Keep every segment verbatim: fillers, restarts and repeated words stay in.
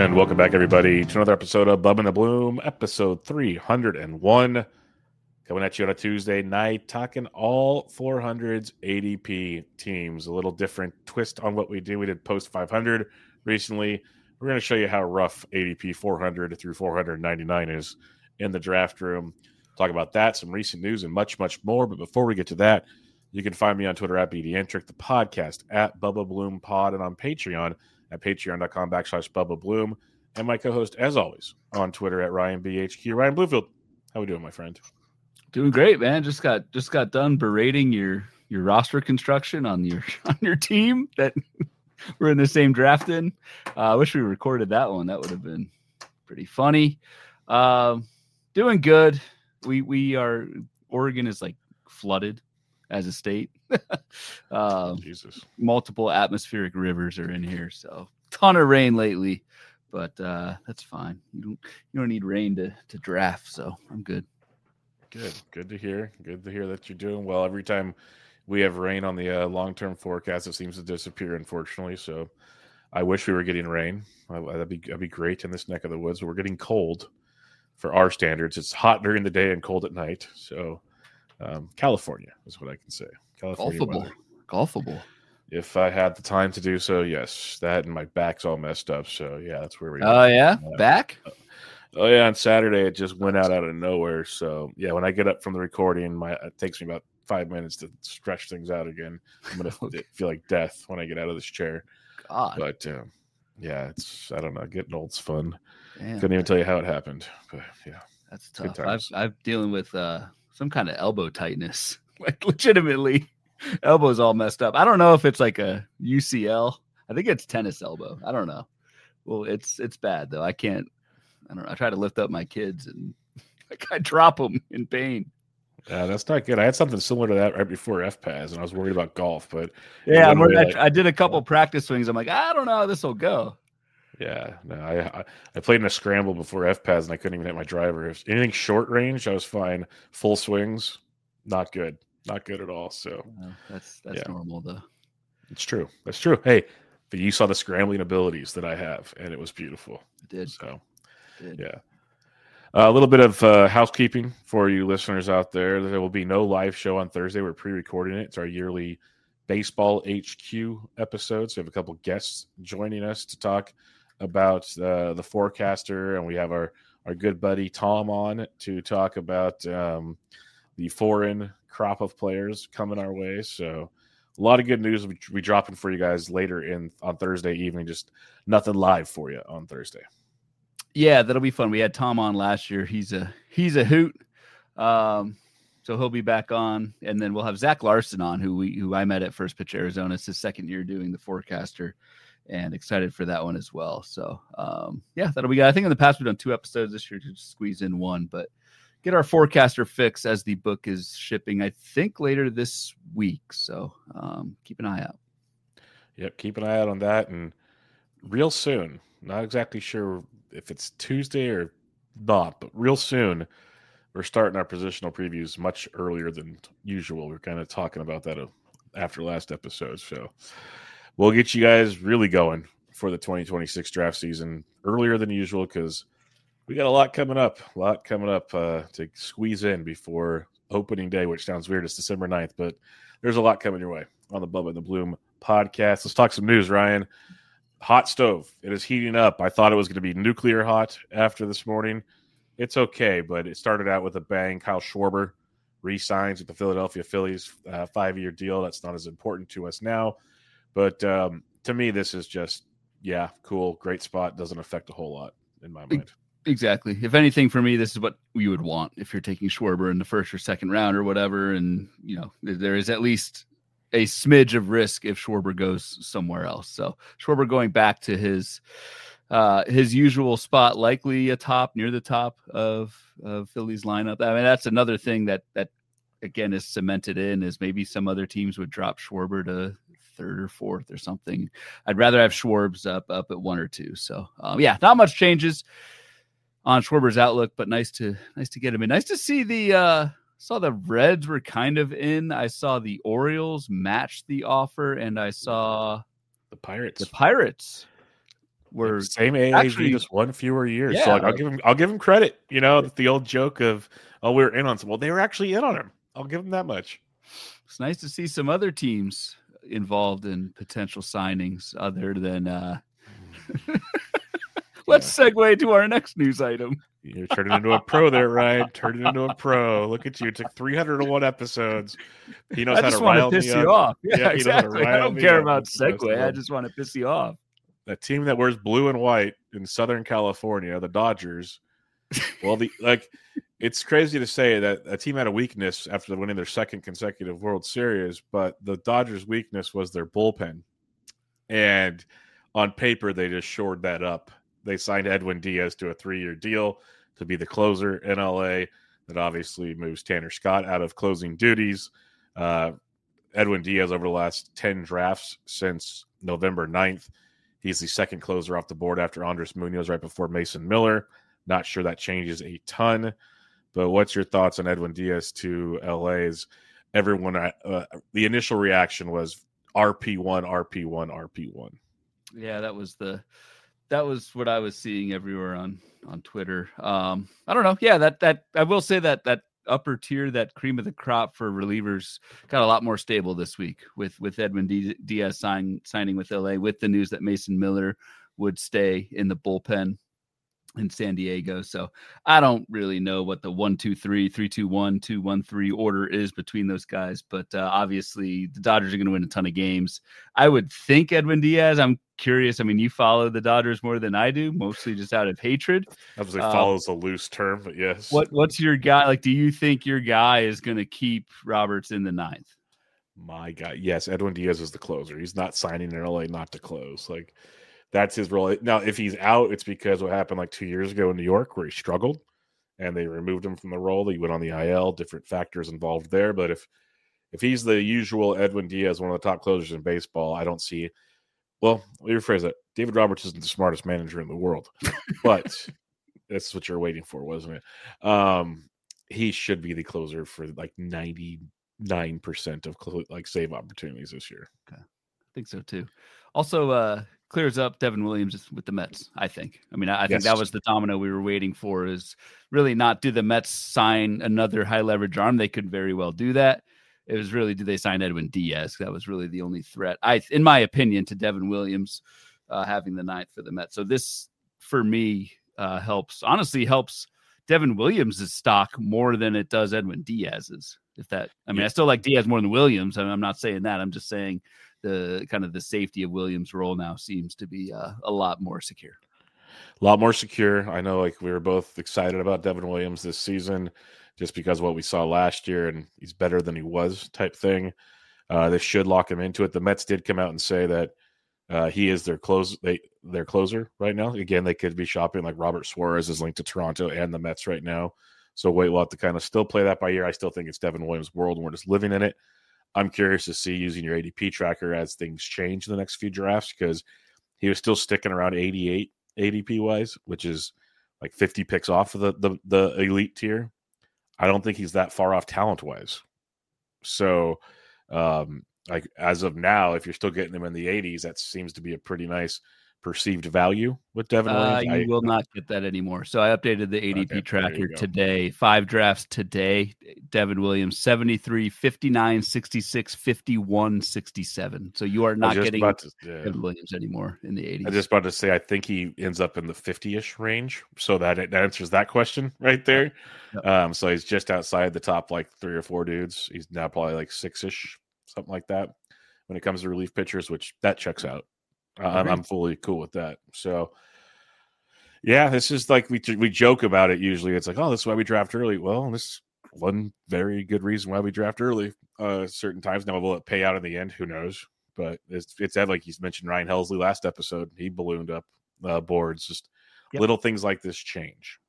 And welcome back, everybody, to another episode of Bub and the Bloom, episode three hundred one. Coming at you on a Tuesday night, talking all four hundreds A D P teams. A little different twist on what we do. We did post five hundred recently. We're going to show you how rough A D P four hundred through four ninety-nine is in the draft room. Talk about that, some recent news, and much, much more. But before we get to that, you can find me on Twitter at BDentric, the podcast at Bubba Bloom Pod, and on Patreon at patreon.com backslash Bubba Bloom, and my co-host, as always, on Twitter at Ryan B H Q. Ryan Bluefield, how we doing, my friend? Doing great, man. Just got just got done berating your your roster construction on your on your team that we're in the same draft in. I uh, wish we recorded that one. That would have been pretty funny. Uh, doing good. We we are Oregon is like flooded as a state. um, Jesus. Multiple atmospheric rivers are in here, so ton of rain lately. But uh, that's fine. You don't you don't need rain to to draft, so I'm good. Good. Good to hear. Good to hear that you're doing well. Every time we have rain on the uh, long-term forecast, it seems to disappear, unfortunately. So I wish we were getting rain. Uh, that'd be that'd be great in this neck of the woods. But we're getting cold for our standards. It's hot during the day and cold at night. So um, California is what I can say. California Golfable. weather. Golfable. If I had the time to do so, yes. That and my back's all messed up. So yeah, that's where we are. Oh yeah, uh, back. Uh, Oh yeah, on Saturday it just went out out of nowhere. So yeah, when I get up from the recording, my it takes me about five minutes to stretch things out again. I'm gonna okay. feel like death when I get out of this chair. God, but uh, yeah, it's I don't know. Getting old's fun. Damn, Couldn't even tell you how it happened. But yeah, that's tough. I've I'm dealing with uh, some kind of elbow tightness, like legitimately, elbow's all messed up. I don't know if it's like a U C L. I think it's tennis elbow. I don't know. Well, it's it's bad though. I can't. I don't know. I try to lift up my kids and like I drop them in pain. Yeah, that's not good. I had something similar to that right before F P A S, and I was worried about golf. But yeah, I'm worried, like, I, I did a couple practice swings. I'm like, I don't know how this will go. Yeah, no, I, I I played in a scramble before F P A S, and I couldn't even hit my driver. If anything short range, I was fine. Full swings, not good, not good at all. So well, that's that's yeah. normal though. It's true. That's true. Hey, but you saw the scrambling abilities that I have, and it was beautiful. I did. So. Good. Yeah. Uh, a little bit of uh, housekeeping for you listeners out there. There will be no live show on Thursday. We're pre-recording it. It's our yearly Baseball H Q episode. So we have a couple guests joining us to talk about uh, the forecaster, and we have our, our good buddy Tom on to talk about um, the foreign crop of players coming our way. So a lot of good news we we dropping for you guys later in on Thursday evening. Just nothing live for you on Thursday. Yeah, that'll be fun. We had Tom on last year. He's a he's a hoot. Um, so he'll be back on, and then we'll have Zach Larson on, who we who I met at First Pitch Arizona. It's his second year doing the forecaster, and excited for that one as well. So um, yeah, that'll be good. I think in the past we've done two episodes this year to squeeze in one, but get our forecaster fix as the book is shipping, I think later this week. So um, keep an eye out. Yep, keep an eye out on that, and real soon. Not exactly sure if it's Tuesday or not, but real soon we're starting our positional previews much earlier than usual. We're kind of talking about that after last episode. So we'll get you guys really going for the twenty twenty-six draft season earlier than usual because we got a lot coming up, a lot coming up uh, to squeeze in before opening day, which sounds weird. It's December ninth, but there's a lot coming your way on the Bubba and the Bloom podcast. Let's talk some news, Ryan. Hot stove. It is heating up. I thought it was going to be nuclear hot after this morning. It's okay, but it started out with a bang. Kyle Schwarber re-signs with the Philadelphia Phillies, uh, five-year deal. That's not as important to us now. But um, to me, this is just, yeah, cool, great spot. Doesn't affect a whole lot in my mind. Exactly. If anything, for me, this is what you would want if you're taking Schwarber in the first or second round or whatever. And, you know, there is at least a smidge of risk if Schwarber goes somewhere else. So Schwarber going back to his uh, his usual spot, likely atop near the top of, of Philly's lineup. I mean, that's another thing that that again is cemented in is maybe some other teams would drop Schwarber to third or fourth or something. I'd rather have Schwarbs up up at one or two. So um, yeah, not much changes on Schwarber's outlook, but nice to nice to get him in. Nice to see the. Uh, Saw the Reds were kind of in. I saw the Orioles match the offer, and I saw the Pirates. The Pirates. were same A A V, actually just one fewer year. yeah, So like, I'll like, give him, I'll give him credit. You know, the old joke of, oh, we were in on some. Well, they were actually in on him. I'll give him that much. it's nice to see some other teams involved in potential signings other than. Uh... Let's yeah. segue to our next news item. You're turning into a pro there, Ryan. Turning into a pro. Look at you. It took three hundred one episodes. He knows I how just to want rile to piss me you up. off. Yeah, yeah exactly. I don't care about segue. I just want to piss you off. That team that wears blue and white in Southern California, the Dodgers. Well, the like, it's crazy to say that a team had a weakness after winning their second consecutive World Series, but the Dodgers' weakness was their bullpen. And on paper, they just shored that up. They signed Edwin Diaz to a three-year deal to be the closer in L A. That obviously moves Tanner Scott out of closing duties. Uh, Edwin Diaz, over the last ten drafts since November ninth, he's the second closer off the board after Andres Munoz right before Mason Miller. Not sure that changes a ton. But what's your thoughts on Edwin Diaz to L A's? Everyone, uh, the initial reaction was R P one, R P one, R P one. Yeah, that was the that was what I was seeing everywhere on on Twitter. Um, I don't know. Yeah, that that I will say that that upper tier, that cream of the crop for relievers, got a lot more stable this week with with Edwin Diaz sign, signing with L A, with the news that Mason Miller would stay in the bullpen in San Diego. So I don't really know what the one, two, three, three, two, one, two, one, three order is between those guys, but uh, obviously the Dodgers are going to win a ton of games. I would think Edwin Diaz. I'm curious. I mean, you follow the Dodgers more than I do, mostly just out of hatred. Obviously, um, follows a loose term, but yes. What What's your guy like? Do you think your guy is going to keep Roberts in the ninth? My God, yes. Edwin Diaz is the closer. He's not signing in L A not to close. Like, that's his role. Now, if he's out, it's because what happened like two years ago in New York where he struggled and they removed him from the role. He went on the I L, different factors involved there. But if if he's the usual Edwin Diaz, one of the top closers in baseball, I don't see – well, let me rephrase that. David Roberts isn't the smartest manager in the world. But that's what you're waiting for, wasn't it? Um, he should be the closer for like ninety-nine percent of cl- like save opportunities this year. Okay. I think so too. Also, uh, clears up Devin Williams with the Mets, I think. I mean, I, I yes. think that was the domino we were waiting for, is really not do the Mets sign another high leverage arm. They could very well do that. It was really, do they sign Edwin Diaz? That was really the only threat, I, in my opinion, to Devin Williams uh, having the ninth for the Mets. So this, for me, uh, helps, honestly helps Devin Williams' stock more than it does Edwin Diaz's. If that, I mean, yeah. I still like Diaz more than Williams. I mean, I'm not saying that. I'm just saying the kind of the safety of Williams' role now seems to be uh, a lot more secure. A lot more secure. I know, like, we were both excited about Devin Williams this season just because of what we saw last year, and he's better than he was type thing. Uh, this should lock him into it. The Mets did come out and say that uh, he is their close, they their closer right now. Again, they could be shopping, like Robert Suarez is linked to Toronto and the Mets right now. So wait, we'll have to kind of still play that by ear. I still think it's Devin Williams' world, and we're just living in it. I'm curious to see using your A D P tracker as things change in the next few drafts, because he was still sticking around eighty-eight A D P wise, which is like fifty picks off of the, the, the elite tier. I don't think he's that far off talent wise. So um, like as of now, if you're still getting him in the eighties, that seems to be a pretty nice perceived value with Devin Williams. Uh, you I, will not get that anymore. So I updated the A D P okay, tracker today. Five drafts today. Devin Williams, seventy-three, fifty-nine, sixty-six, fifty-one, sixty-seven. So you are not getting to, yeah. Devin Williams anymore in the eighties. I was just about to say, I think he ends up in the fifty-ish range. So that, that answers that question right there. Yep. Um, so he's just outside the top like three or four dudes. He's now probably like six-ish, something like that, when it comes to relief pitchers, which that checks out. I'm, I'm fully cool with that. So, yeah, this is like we we joke about it usually. It's like, oh, this is why we draft early. Well, this is one very good reason why we draft early uh, certain times. Now, will it pay out in the end? Who knows? But it's it's like he's mentioned Ryan Helsley last episode. He ballooned up uh, boards. Just yep. Little things like this change.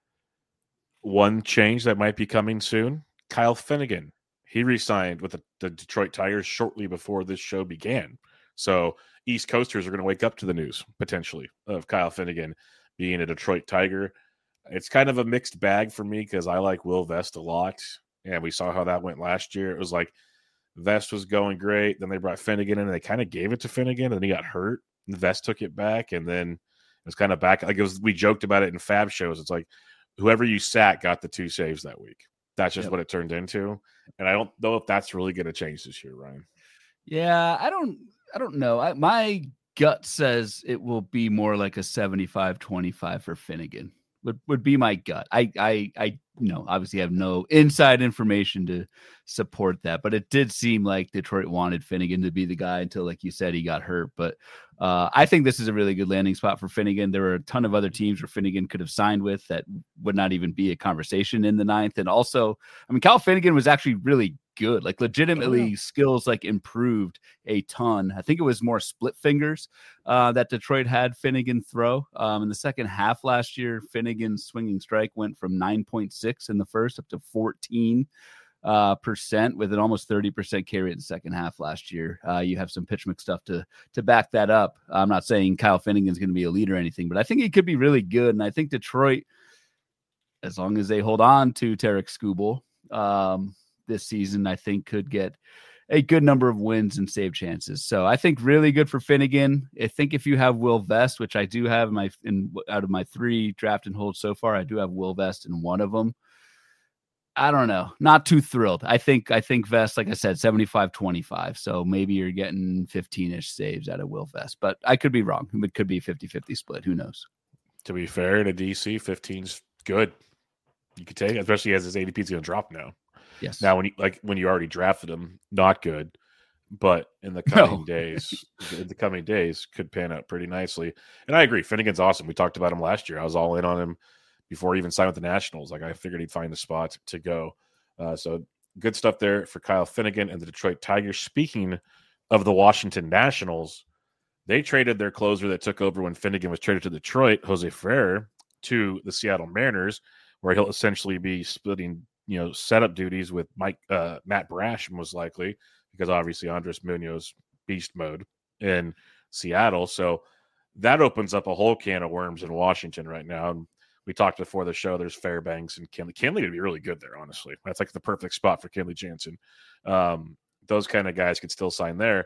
One change that might be coming soon, Kyle Finnegan. He re-signed with the, the Detroit Tigers shortly before this show began. So East Coasters are going to wake up to the news, potentially, of Kyle Finnegan being a Detroit Tiger. It's kind of a mixed bag for me because I like Will Vest a lot, and we saw how that went last year. It was like Vest was going great. Then they brought Finnegan in, and they kind of gave it to Finnegan, and then he got hurt. And Vest took it back, and then It's kind of back like it was. We joked about it in Fab shows. It's like whoever you sat got the two saves that week. That's just yep. what it turned into. And I don't know if that's really going to change this year, Ryan. Yeah, I don't. I don't know. I, my gut says it will be more like a seventy-five twenty-five for Finnegan. Would would be my gut. I I I you know obviously have no inside information to support that, but it did seem like Detroit wanted Finnegan to be the guy until, like you said, he got hurt. But uh, I think this is a really good landing spot for Finnegan. There were a ton of other teams where Finnegan could have signed with that would not even be a conversation in the ninth. And also, I mean, Kyle Finnegan was actually really good, like legitimately oh, yeah. skills like improved a ton. I think it was more split fingers uh, that Detroit had Finnegan throw. Um, in the second half last year, Finnegan's swinging strike went from nine point six in the first up to fourteen uh, percent with an almost thirty percent K rate in the second half last year. Uh, you have some pitch mix stuff to, to back that up. I'm not saying Kyle Finnegan's going to be a leader or anything, but I think he could be really good. And I think Detroit, as long as they hold on to Tarek Skubal, um, this season, I think could get a good number of wins and save chances. So I think really good for Finnegan. I think if you have Will Vest, which I do have in my in out of my three draft and hold so far, I do have Will Vest in one of them. I don't know. Not too thrilled. I think I think Vest, like I said, seventy-five twenty-five. So maybe you're getting fifteen-ish saves out of Will Vest, but I could be wrong. It could be a fifty-fifty split. Who knows? To be fair to D C, fifteen's good. You could take it, especially as his A D P is going to drop now. Yes. Now, when you like when you already drafted him, not good, but in the coming no. days, in the coming days could pan out pretty nicely. And I agree, Finnegan's awesome. We talked about him last year. I was all in on him before he even signed with the Nationals. Like I figured he'd find the spot to go. Uh, so good stuff there for Kyle Finnegan and the Detroit Tigers. Speaking of the Washington Nationals, they traded their closer that took over when Finnegan was traded to Detroit, Jose Ferrer, to the Seattle Mariners, where he'll essentially be splitting, you know, setup duties with Mike uh, Matt Brash, most likely, because obviously Andres Munoz beast mode in Seattle. So that opens up a whole can of worms in Washington right now. And we talked before the show. There's Fairbanks and Kenley. Kenley would be really good there, honestly. That's like the perfect spot for Kenley Jansen. Um, those kind of guys could still sign there.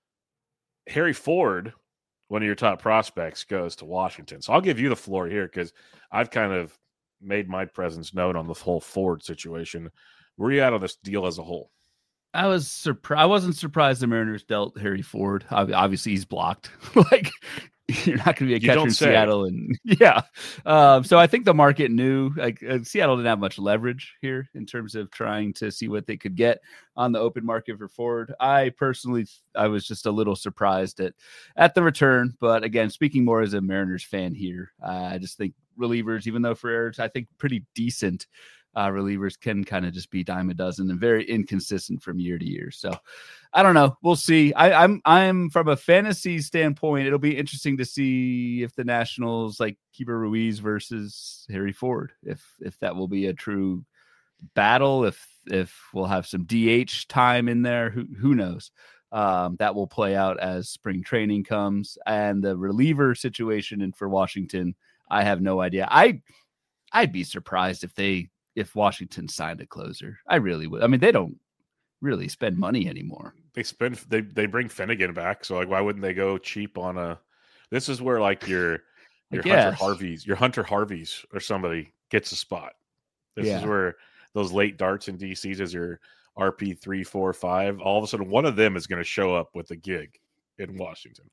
Harry Ford, one of your top prospects, goes to Washington. So I'll give you the floor here because I've kind of made my presence known on the whole Ford situation. Where are you at on this deal as a whole? I was surprised. I wasn't surprised the Mariners dealt Harry Ford. Obviously, he's blocked. Like, you're not going to be a catcher in say. Seattle, and yeah. Um, so I think the market knew. Like uh, Seattle didn't have much leverage here in terms of trying to see what they could get on the open market for Ford. I personally, I was just a little surprised at at the return. But again, speaking more as a Mariners fan here, uh, I just think relievers, even though Ferrer's, I think pretty decent. Uh, relievers can kind of just be dime a dozen and very inconsistent from year to year. So I don't know. We'll see. I, I'm I'm from a fantasy standpoint, it'll be interesting to see if the Nationals like Keeper Ruiz versus Harry Ford, if if that will be a true battle, if if we'll have some D H time in there. Who who knows? Um, that will play out as spring training comes. And the reliever situation and for Washington, I have no idea. I I'd be surprised if they if Washington signed a closer. I really would. I mean, they don't really spend money anymore. They spend, they, they bring Finnegan back. So like, why wouldn't they go cheap on a, this is where like your, your Hunter Harveys, your Hunter Harveys or somebody gets a spot. This yeah. is where those late darts in D Cs as your R P three, four, five, all of a sudden one of them is going to show up with a gig in Washington.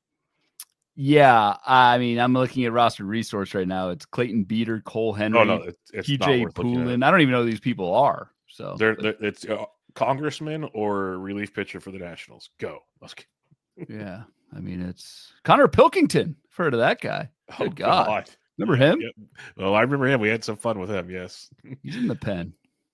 Yeah, I mean, I'm looking at roster resource right now. It's Clayton Beater, Cole Henry, oh, no, it's, it's P J Poulin. I don't even know who these people are. So they're, they're it's uh, congressman or relief pitcher for the Nationals. Go, let's go. Yeah, I mean, it's Connor Pilkington. I've heard of that guy. Good oh, God. God, remember him? Yeah. Well, I remember him. We had some fun with him. Yes, he's in the pen.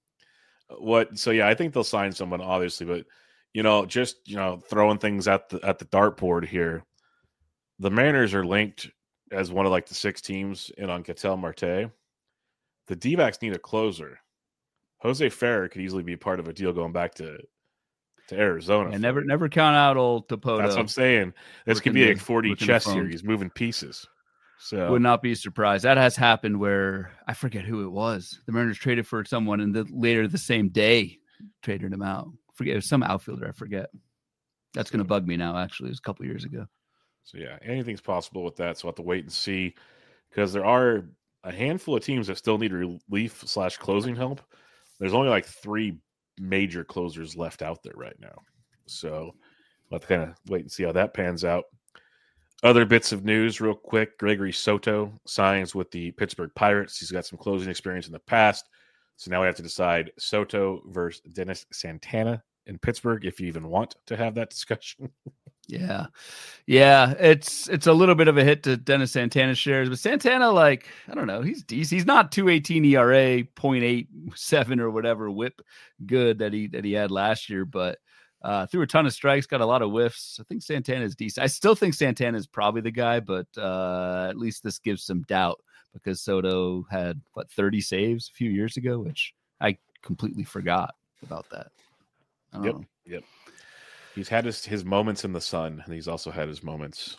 What? So yeah, I think they'll sign someone, obviously, but you know, just you know, throwing things at the at the dartboard here. The Mariners are linked as one of like the six teams in on Ketel Marte. The D-backs need a closer. Jose Ferrer could easily be part of a deal going back to, to Arizona. And never never count out old Topoto. That's what I'm saying. This could be like forty chess series, moving pieces. So would not be surprised. That has happened where I forget who it was. The Mariners traded for someone and the, later the same day traded him out. I forget, it was some outfielder, I forget. That's going to bug me now, actually. It was a couple years ago. So, yeah, anything's possible with that. So, we'll have to wait and see. because there are a handful of teams that still need relief slash closing help. There's only like three major closers left out there right now. So let's kind of wait and see how that pans out. Other bits of news real quick. Gregory Soto signs with the Pittsburgh Pirates. He's got some closing experience in the past. So now we have to decide Soto versus Dennis Santana in Pittsburgh, if you even want to have that discussion. Yeah. Yeah. It's, it's a little bit of a hit to Dennis Santana's shares, but Santana, like, I don't know, he's decent. He's not two eighteen E R A, point eight seven or whatever whip good that he, that he had last year, but uh, threw a ton of strikes, got a lot of whiffs. I think Santana is decent. I still think Santana is probably the guy, but uh, at least this gives some doubt because Soto had what, thirty saves a few years ago, which I completely forgot about that. I don't Yep. know. Yep. He's had his, his moments in the sun, and he's also had his moments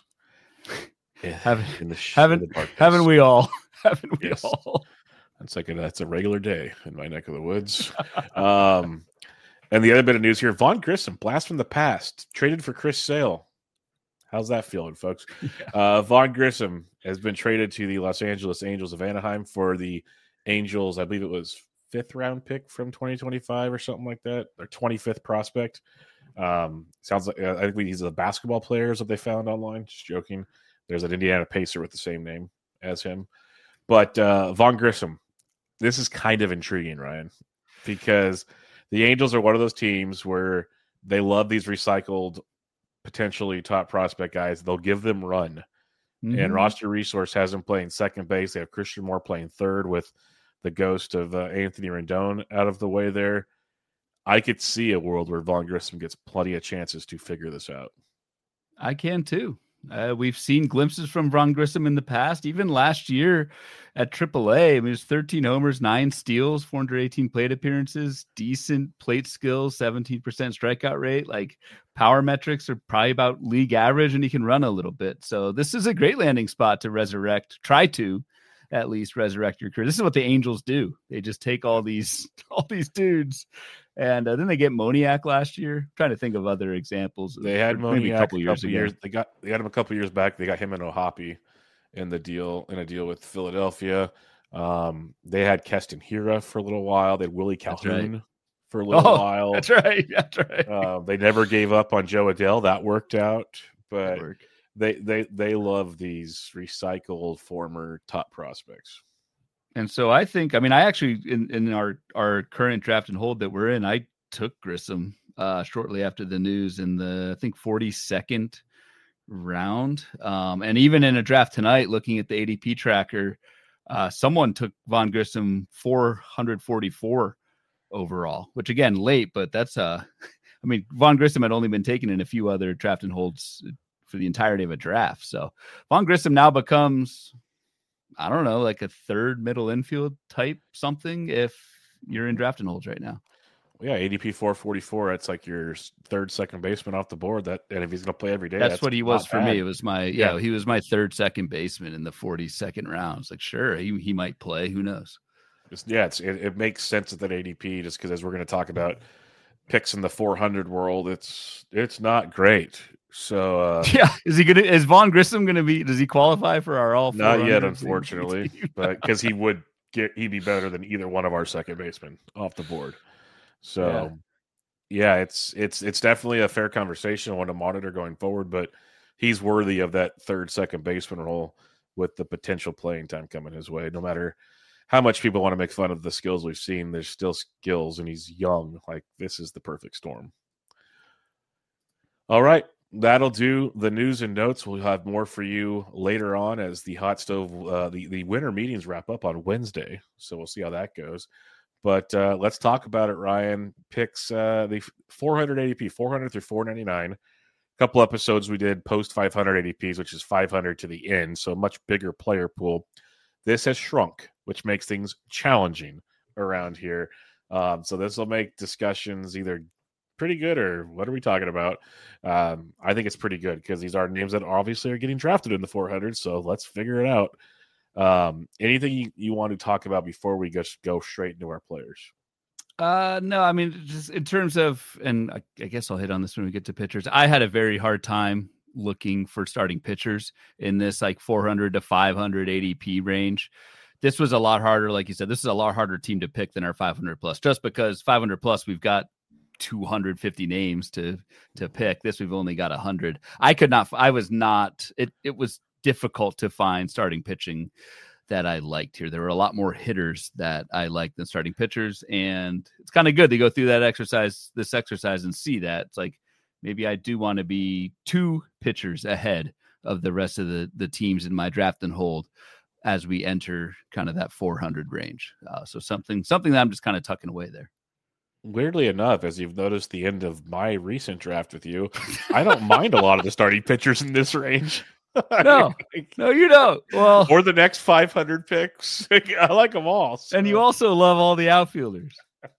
in, haven't, in the sh- haven't, in the darkness. haven't we all? Haven't we Yes. all? That's like a, that's a regular day in my neck of the woods. um, and the other bit of news here: Vaughn Grissom, blast from the past, traded for Chris Sale. How's that feeling, folks? Yeah. Uh, Vaughn Grissom has been traded to the Los Angeles Angels of Anaheim for the Angels. I believe it was fifth round pick from twenty twenty-five or something like that, or twenty-fifth prospect. Um, sounds like uh, I think he's a basketball player that they found online. Just joking. There's an Indiana Pacer with the same name as him, but uh, Vaughn Grissom. This is kind of intriguing, Ryan, because the Angels are one of those teams where they love these recycled, potentially top prospect guys. They'll give them run, mm-hmm. and Roster Resource has them playing second base. They have Christian Moore playing third with the ghost of uh, Anthony Rendon out of the way there. I could see a world where Vaughn Grissom gets plenty of chances to figure this out. I can too. Uh, we've seen glimpses from Vaughn Grissom in the past, even last year at triple A. I mean, it was thirteen homers, nine steals, four hundred eighteen plate appearances, decent plate skills, seventeen percent strikeout rate. Like power metrics are probably about league average, and he can run a little bit. So this is a great landing spot to resurrect, try to at least resurrect your career. This is what the Angels do. They just take all these, all these dudes. And uh, then they get Moniak last year. I'm trying to think of other examples. They had Moniak a couple years couple ago. Years, they got they got him a couple years back. They got him and Ohapi in the deal in a deal with Philadelphia. Um, they had Keston Hiura for a little while. They had Willie Calhoun right. for a little oh, while. That's right. That's right. Uh, they never gave up on Joe Adell. That worked out, but they they they love these recycled former top prospects. And so I think, I mean, I actually, in, in our, our current draft and hold that we're in, I took Grissom uh, shortly after the news in the, I think, forty-second round. Um, and even in a draft tonight, looking at the A D P tracker, uh, someone took Vaughn Grissom four hundred forty-four overall, which again, late, but that's, uh, I mean, Vaughn Grissom had only been taken in a few other draft and holds for the entirety of a draft. So Vaughn Grissom now becomes, I don't know, like a third middle infield type something if you're in draft and holds right now. Yeah, A D P four forty-four. That's like your third second baseman off the board. That and if he's going to play every day, that's, that's what he was for bad. me. It was my yeah, yeah, he was my third second baseman in the forty-second round. It's like sure, he he might play. Who knows? Just, yeah, it's, it, it makes sense at that A D P just because as we're going to talk about picks in the four hundred world, it's it's not great. So uh, yeah, is he gonna? Is Vaughn Grissom gonna be? Does he qualify for our all? Not yet, unfortunately, but because he would get, he'd be better than either one of our second basemen off the board. So, yeah. yeah, it's it's it's definitely a fair conversation. I want to monitor going forward, but he's worthy of that third second baseman role with the potential playing time coming his way. No matter how much people want to make fun of the skills we've seen, there's still skills, and he's young. Like this is the perfect storm. All right. That'll do the news and notes. We'll have more for you later on as the hot stove, uh, the, the winter meetings wrap up on Wednesday. So we'll see how that goes. But uh, let's talk about it, Ryan. Picks uh, the four hundred A D P, four hundred through four ninety-nine. A couple episodes we did post five hundred A D Ps, which is five hundred to the end. So a much bigger player pool. This has shrunk, which makes things challenging around here. Um, so this will make discussions either pretty good or what are we talking about? Um, I think it's pretty good because these are names that obviously are getting drafted in the four hundred. So let's figure it out. Um, anything you, you want to talk about before we just go straight into our players? Uh, no, I mean, just in terms of, and I, I guess I'll hit on this when we get to pitchers. I had a very hard time looking for starting pitchers in this like four hundred to five hundred A D P range. This was a lot harder. Like you said, this is a lot harder team to pick than our five hundred plus, just because five hundred plus, we've got two hundred fifty names to, to pick. This, we've only got a hundred. I could not, I was not, it, it was difficult to find starting pitching that I liked here. There were a lot more hitters that I liked than starting pitchers. And it's kind of good to go through that exercise, this exercise and see that it's like, maybe I do want to be two pitchers ahead of the rest of the, the teams in my draft and hold as we enter kind of that four hundred range. Uh, so something, something that I'm just kind of tucking away there. Weirdly enough, as you've noticed the end of my recent draft with you, I don't mind a lot of the starting pitchers in this range. No, no, you don't. Well, or the next five hundred picks. I like them all. So. And you also love all the outfielders.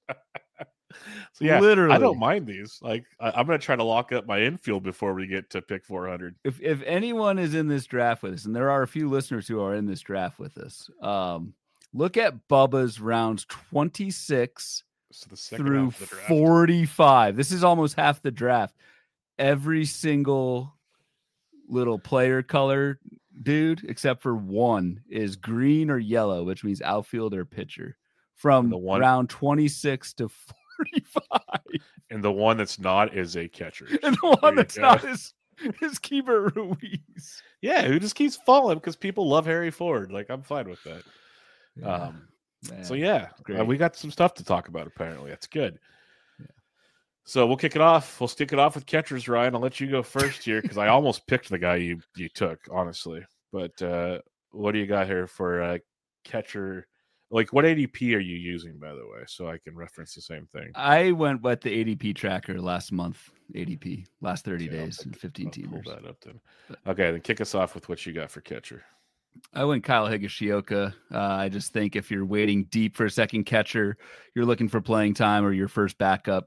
So yeah, literally, I don't mind these. Like, I, I'm going to try to lock up my infield before we get to pick four hundred. If if anyone is in this draft with us, and there are a few listeners who are in this draft with us, um, look at Bubba's rounds twenty-six so through forty-five. This is almost half the draft. Every single little player color, dude, except for one, is green or yellow, which means outfield or pitcher. From the one, round twenty-six to forty-five. And the one that's not is a catcher. And the one that's go. not is, is Keibert Ruiz. Yeah, who just keeps falling because people love Harry Ford. Like, I'm fine with that. Yeah, um, so, yeah, uh, we got some stuff to talk about, apparently. That's good. Yeah. So we'll kick it off. We'll stick it off with catchers, Ryan. I'll let you go first here because I almost picked the guy you, you took, honestly. But uh, what do you got here for uh, catcher? Like, what A D P are you using, by the way, so I can reference the same thing? I went with the A D P tracker last month, A D P, last thirty okay, days and fifteen teamers. Pull that up then. Okay, then kick us off with what you got for catcher. I went Kyle Higashioka. Uh, I just think if you're waiting deep for a second catcher, you're looking for playing time or your first backup.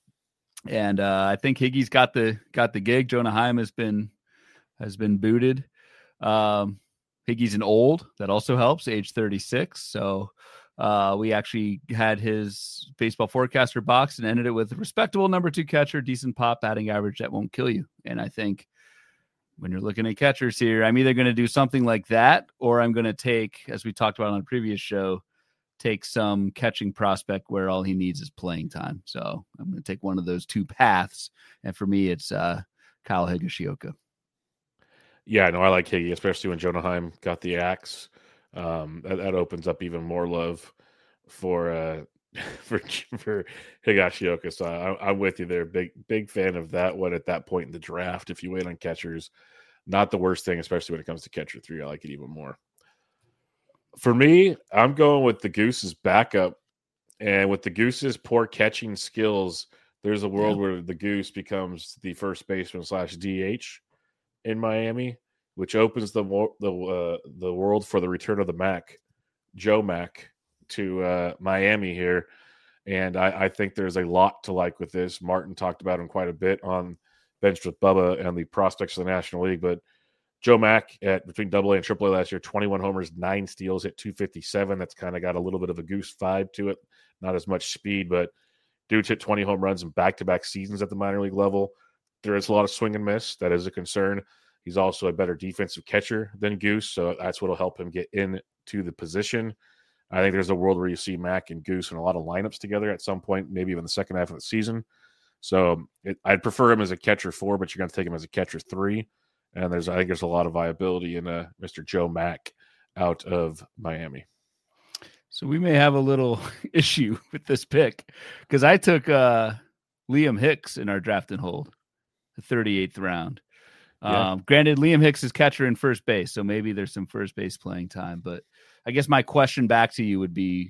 And uh, I think Higgy's got the got the gig. Jonah Heim has been has been booted. Um, Higgy's an old, that also helps, age thirty-six. So uh, we actually had his baseball forecaster box and ended it with respectable number two catcher, decent pop, batting average that won't kill you. And I think when you're looking at catchers here, I'm either going to do something like that, or I'm going to take, as we talked about on a previous show, take some catching prospect where all he needs is playing time. So I'm going to take one of those two paths. And for me, it's uh, Kyle Higashioka. Yeah, no, I like Higgy, especially when Jonah Heim got the axe. Um, that, that opens up even more love for uh, for for Higashioka. So I, I'm with you there. Big big fan of that one at that point in the draft. If you wait on catchers, not the worst thing, especially when it comes to catcher three. I like it even more. For me, I'm going with the Goose's backup, and with the Goose's poor catching skills, there's a world yeah. where the Goose becomes the first baseman slash D H in Miami, which opens the the uh, the world for the return of the Mac, Joe Mac, to uh, Miami here, and I, I think there's a lot to like with this. Martin talked about him quite a bit on Benched with Bubba and the prospects of the National League, but Joe Mac at between Double A and Triple A last year, twenty-one homers, nine steals, hit two fifty-seven. That's kind of got a little bit of a Goose vibe to it, not as much speed, but dude's hit twenty home runs in back-to-back seasons at the minor league level. There is a lot of swing and miss. That is a concern. He's also a better defensive catcher than Goose, so that's what will help him get into the position. I think there's a world where you see Mac and Goose in a lot of lineups together at some point, maybe even the second half of the season. So it, I'd prefer him as a catcher four, but you're going to take him as a catcher three. And there's, I think there's a lot of viability in uh, Mister Joe Mac out of Miami. So we may have a little issue with this pick because I took uh, Liam Hicks in our draft and hold, the thirty-eighth round. Yeah. Um, granted, Liam Hicks is catcher and first base, so maybe there's some first base playing time. But I guess my question back to you would be,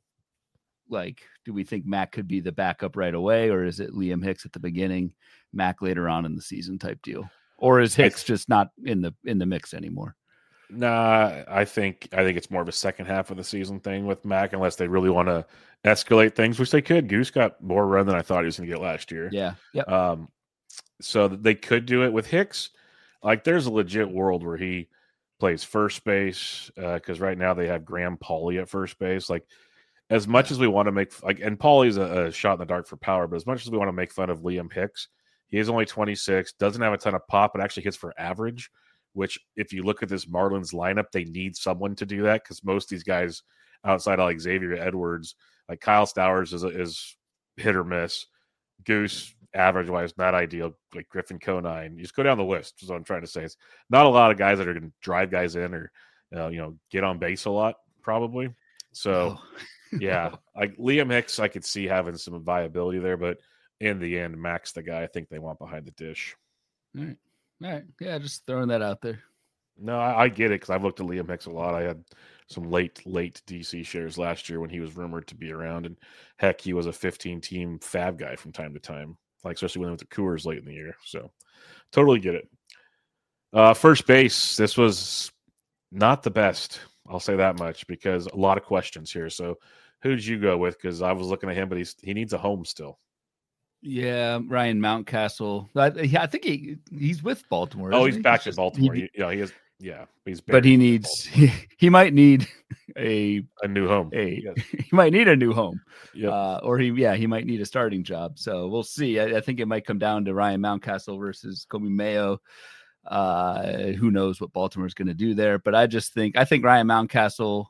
like, do we think Mac could be the backup right away, or is it Liam Hicks at the beginning, Mac later on in the season type deal? Or is Hicks just not in the in the mix anymore? Nah, I think I think it's more of a second half of the season thing with Mac, unless they really want to escalate things, which they could. Goose got more run than I thought he was going to get last year. Yeah, yeah. Um, so they could do it with Hicks. Like, there's a legit world where he plays first base because uh, right now they have Graham Pauley at first base. Like, as much as we want to make like, and Pauley's a, a shot in the dark for power, but as much as we want to make fun of Liam Hicks, He is only twenty-six, doesn't have a ton of pop, but actually hits for average, which if you look at this Marlins lineup, they need someone to do that because most of these guys outside of like Xavier Edwards, like Kyle Stowers is, is hit or miss. Goose, average-wise, not ideal. Like Griffin Conine. You just go down the list is what I'm trying to say. It's not a lot of guys that are going to drive guys in or, uh, you know, get on base a lot, probably. So, Oh. yeah, like Liam Hicks, I could see having some viability there, but in the end, Mac's the guy I think they want behind the dish. All right. All right. Yeah, just throwing that out there. No, I, I get it because I've looked at Liam Hicks a lot. I had some late, late D C shares last year when he was rumored to be around, and heck, he was a fifteen-team fab guy from time to time, like especially when they went to Coors late in the year. So, totally get it. Uh, first base, this was not the best. I'll say that much because a lot of questions here. So, who did you go with? Because I was looking at him, but he's he needs a home still. Yeah, Ryan Mountcastle. I, I think he he's with Baltimore. Oh, he's he? back he's in just, Baltimore. He, He, you know, he is. Yeah, he's. But he needs. He, he might need a a new home. A Yes. he might need a new home. Yep. Uh, or he yeah he might need a starting job. So we'll see. I, I think it might come down to Ryan Mountcastle versus Kobe Mayo. Uh, who knows what Baltimore's going to do there? But I just think I think Ryan Mountcastle.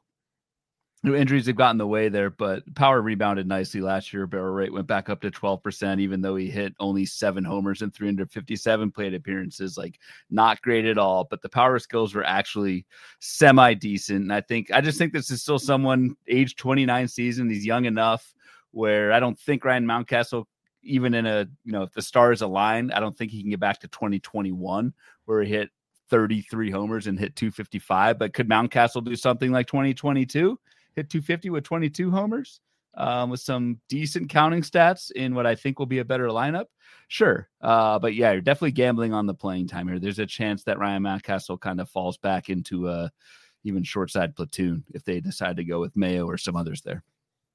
New injuries have gotten in the way there, but power rebounded nicely last year. Barrel rate went back up to twelve percent, even though he hit only seven homers and three hundred fifty-seven plate appearances. Like, not great at all, but the power skills were actually semi-decent. And I think, I just think this is still someone age twenty-nine season. He's young enough where I don't think Ryan Mountcastle, even in a, you know, if the stars align, I don't think he can get back to twenty twenty-one where he hit thirty-three homers and hit two fifty-five. But could Mountcastle do something like twenty twenty-two? Hit two fifty with twenty-two homers, um, with some decent counting stats in what I think will be a better lineup. Sure. Uh, but yeah, you're definitely gambling on the playing time here. There's a chance that Ryan Mountcastle kind of falls back into a even short side platoon if they decide to go with Mayo or some others there.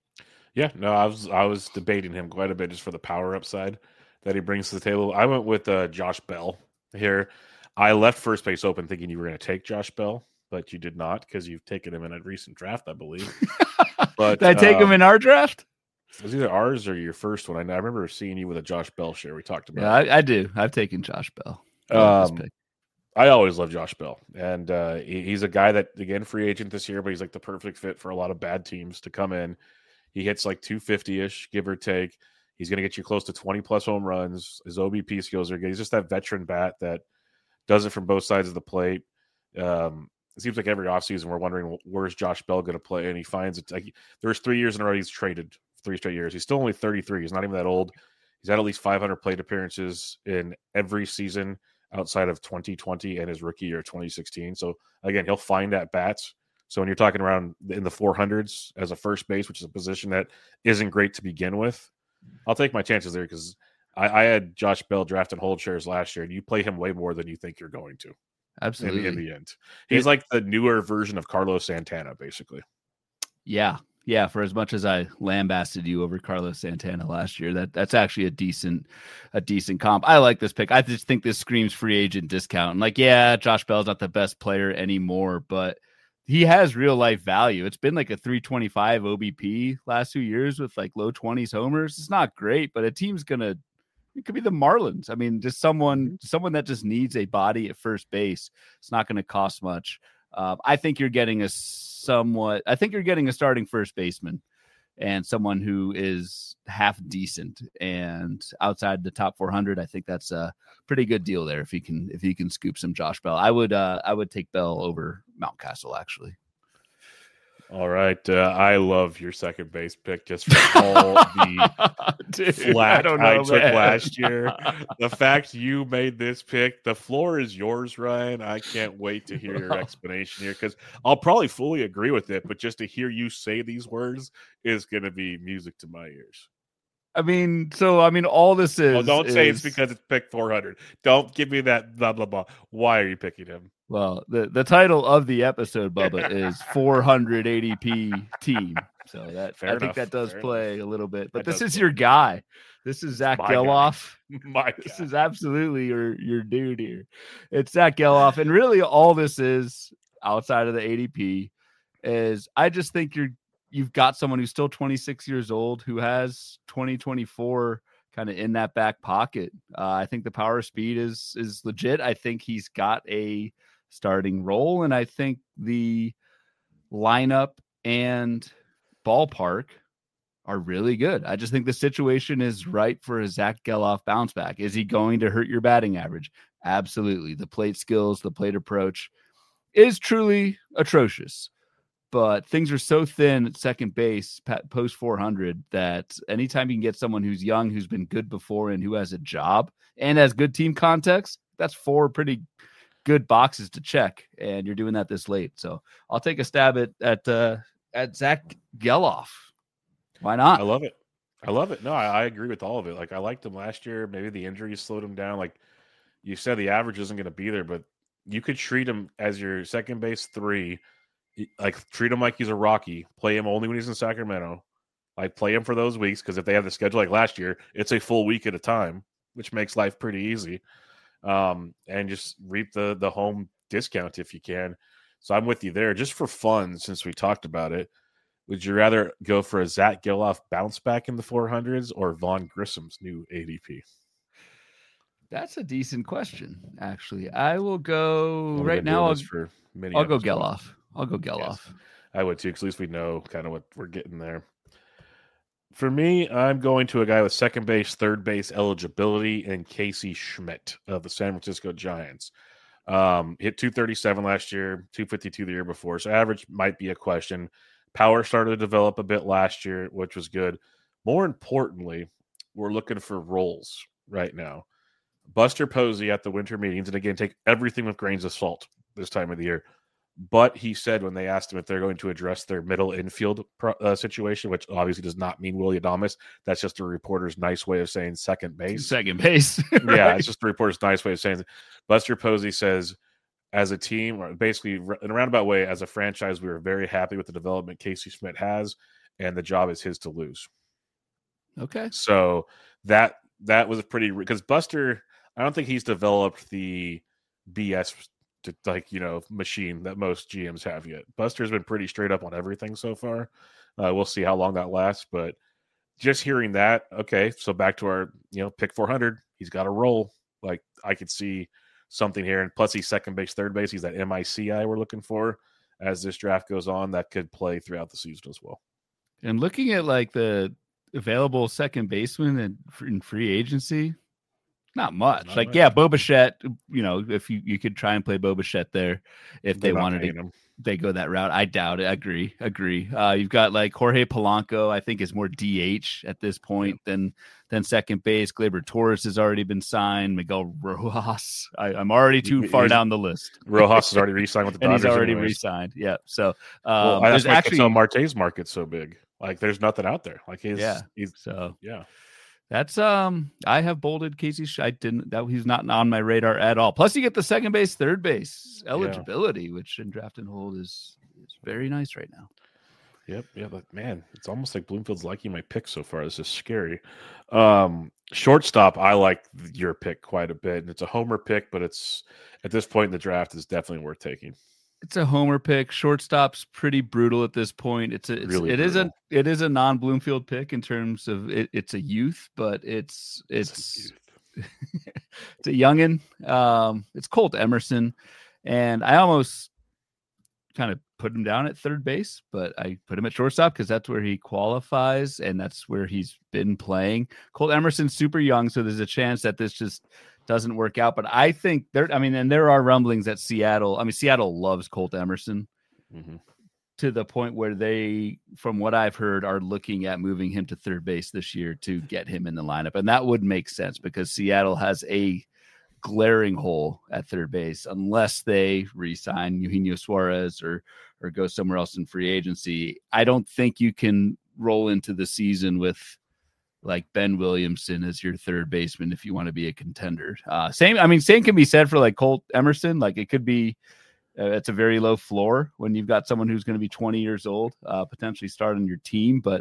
Yeah, no, I was I was debating him quite a bit just for the power upside that he brings to the table. I went with uh, Josh Bell here. I left first base open thinking you were going to take Josh Bell, but you did not because you've taken him in a recent draft, I believe. But did I take um, him in our draft? It was either ours or your first one. I, I remember seeing you with a Josh Bell share we talked about. Yeah, I, I do. I've taken Josh Bell. I, um, I always love Josh Bell. And uh, he, he's a guy that, again, free agent this year, but he's like the perfect fit for a lot of bad teams to come in. He hits like two fifty-ish, give or take. He's going to get you close to twenty-plus home runs. His O B P skills are good. He's just that veteran bat that does it from both sides of the plate. Um, It seems like every offseason we're wondering where's Josh Bell going to play, and he finds it. Like, there's three years in a row he's traded, three straight years. He's still only thirty-three. He's not even that old. He's had at least five hundred plate appearances in every season outside of twenty twenty and his rookie year twenty sixteen. So again, he'll find at bats. So when you're talking around in the four hundreds as a first base, which is a position that isn't great to begin with, I'll take my chances there because I, I had Josh Bell drafted hold shares last year, and you play him way more than you think you're going to. Absolutely. In, in the end, he's it, like the newer version of Carlos Santana, basically. Yeah, yeah. For as much as I lambasted you over Carlos Santana last year, that that's actually a decent, a decent comp. I like this pick. I just think this screams free agent discount. And like, yeah, Josh Bell's not the best player anymore, but he has real life value. It's been like a three twenty-five O B P last few years with like low twenties homers. It's not great, but a team's gonna. It could be the Marlins. I mean, just someone, someone that just needs a body at first base. It's not going to cost much. Uh, I think you're getting a somewhat. I think you're getting a starting first baseman, and someone who is half decent and outside the top four hundred. I think that's a pretty good deal there. If he can, if he can scoop some Josh Bell, I would. Uh, I would take Bell over Mountcastle actually. All right. Uh, I love your second base pick just for all the Dude, flack I, know, I took man. last year. The fact you made this pick, the floor is yours, Ryan. I can't wait to hear your explanation here because I'll probably fully agree with it, but just to hear you say these words is going to be music to my ears. I mean, so, I mean, all this is... Well, don't is... say it's because it's pick four hundred. Don't give me that blah, blah, blah. Why are you picking him? Well, the, the title of the episode, Bubba, is four hundred A D P team. So that Fair I enough. think that does Fair play enough. a little bit. But that this is your guy. This is Zach My Geloff. Guy. My This guy. is absolutely your, your dude here. It's Zach Geloff. And really all this is, outside of the A D P, is I just think you're you've got someone who's still twenty-six years old, who has twenty twenty-four kind of in that back pocket. Uh, I think the power speed is is legit. I think he's got a starting role, and I think the lineup and ballpark are really good. I just think the situation is right for a Zach Geloff bounce back. Is he going to hurt your batting average? Absolutely. The plate skills, the plate approach is truly atrocious. But things are so thin at second base post four hundred that anytime you can get someone who's young, who's been good before, and who has a job and has good team context, that's four pretty good boxes to check. And you're doing that this late. So I'll take a stab at at uh, at Zach Geloff. Why not? I love it. I love it. No, I, I agree with all of it. Like, I liked him last year. Maybe the injuries slowed him down. Like you said, the average isn't going to be there, but you could treat him as your second base three. Like, treat him like he's a Rocky. Play him only when he's in Sacramento. Like, play him for those weeks, because if they have the schedule like last year, it's a full week at a time, which makes life pretty easy. Um, and just reap the the home discount if you can. So I'm with you there. Just for fun, since we talked about it, would you rather go for a Zach Geloff bounce back in the four hundreds or Vaughn Grissom's new A D P? That's a decent question, actually. I will go right now. I'll, for many I'll go Geloff. I'll go Geloff. Yes, I would too, because at least we know kind of what we're getting there. For me, I'm going to a guy with second base, third base eligibility, and Casey Schmidt of the San Francisco Giants. Um, hit two thirty-seven last year, two fifty-two the year before, so average might be a question. Power started to develop a bit last year, which was good. More importantly, we're looking for roles right now. Buster Posey at the winter meetings, and again, take everything with grains of salt this time of the year. But he said when they asked him if they're going to address their middle infield pro, uh, situation, which obviously does not mean Willy Adames. That's just a reporter's nice way of saying second base. Second base. Right? Yeah, it's just a reporter's nice way of saying it. Buster Posey says, as a team, or basically in a roundabout way, as a franchise, we were very happy with the development Casey Schmidt has, and the job is his to lose. Okay. So that that was a pretty, because Buster, I don't think he's developed the B S to, like, you know, machine that most G Ms have yet. Buster's been pretty straight up on everything so far. Uh, we'll see how long that lasts, but just hearing that, okay, so back to our, you know, pick four hundred, he's got a roll. Like, I could see something here, and plus he's second base, third base. He's that M I C I we're looking for as this draft goes on that could play throughout the season as well. And looking at like the available second baseman in, in free agency, not much. Not like, much. Yeah, Bo Bichette, you know, if you, you could try and play Bo Bichette there if They're they wanted to, him. They go that route. I doubt it. I agree. Agree. Uh, you've got like Jorge Polanco, I think is more D H at this point yeah. than than second base. Gleyber Torres has already been signed. Miguel Rojas. I, I'm already too he, far down the list. Rojas has already re-signed with the Dodgers. And he's already anyways. re-signed. Yeah. So um, well, that's why actually Marte's market's so big. Like, there's nothing out there. Like, he's yeah. He's, so yeah. That's um. I have bolded Casey. Sh- I didn't. That he's not on my radar at all. Plus, you get the second base, third base eligibility, yeah. which in draft and hold is is very nice right now. Yep. Yeah. But man, it's almost like Bloomfield's liking my pick so far. This is scary. Um, shortstop, I like your pick quite a bit, and it's a homer pick, but it's at this point in the draft is definitely worth taking. It's a homer pick. Shortstop's pretty brutal at this point. It's a it's, really it is a it is a non Bloomfield pick in terms of it, it's a youth, but it's it's it's a, it's a youngin. Um, it's Colt Emerson, and I almost kind of put him down at third base, but I put him at shortstop because that's where he qualifies and that's where he's been playing. Colt Emerson's super young, so there's a chance that this just doesn't work out, but I think there, I mean, and there are rumblings that Seattle, I mean, Seattle loves Colt Emerson mm-hmm. to the point where they, from what I've heard, are looking at moving him to third base this year to get him in the lineup. And that would make sense because Seattle has a glaring hole at third base unless they re-sign Eugenio Suarez or, or go somewhere else in free agency. I don't think you can roll into the season with like Ben Williamson as your third baseman if you want to be a contender. Uh, same, I mean, same can be said for like Colt Emerson. Like it could be, uh, it's a very low floor when you've got someone who's going to be twenty years old, uh, potentially start on your team. But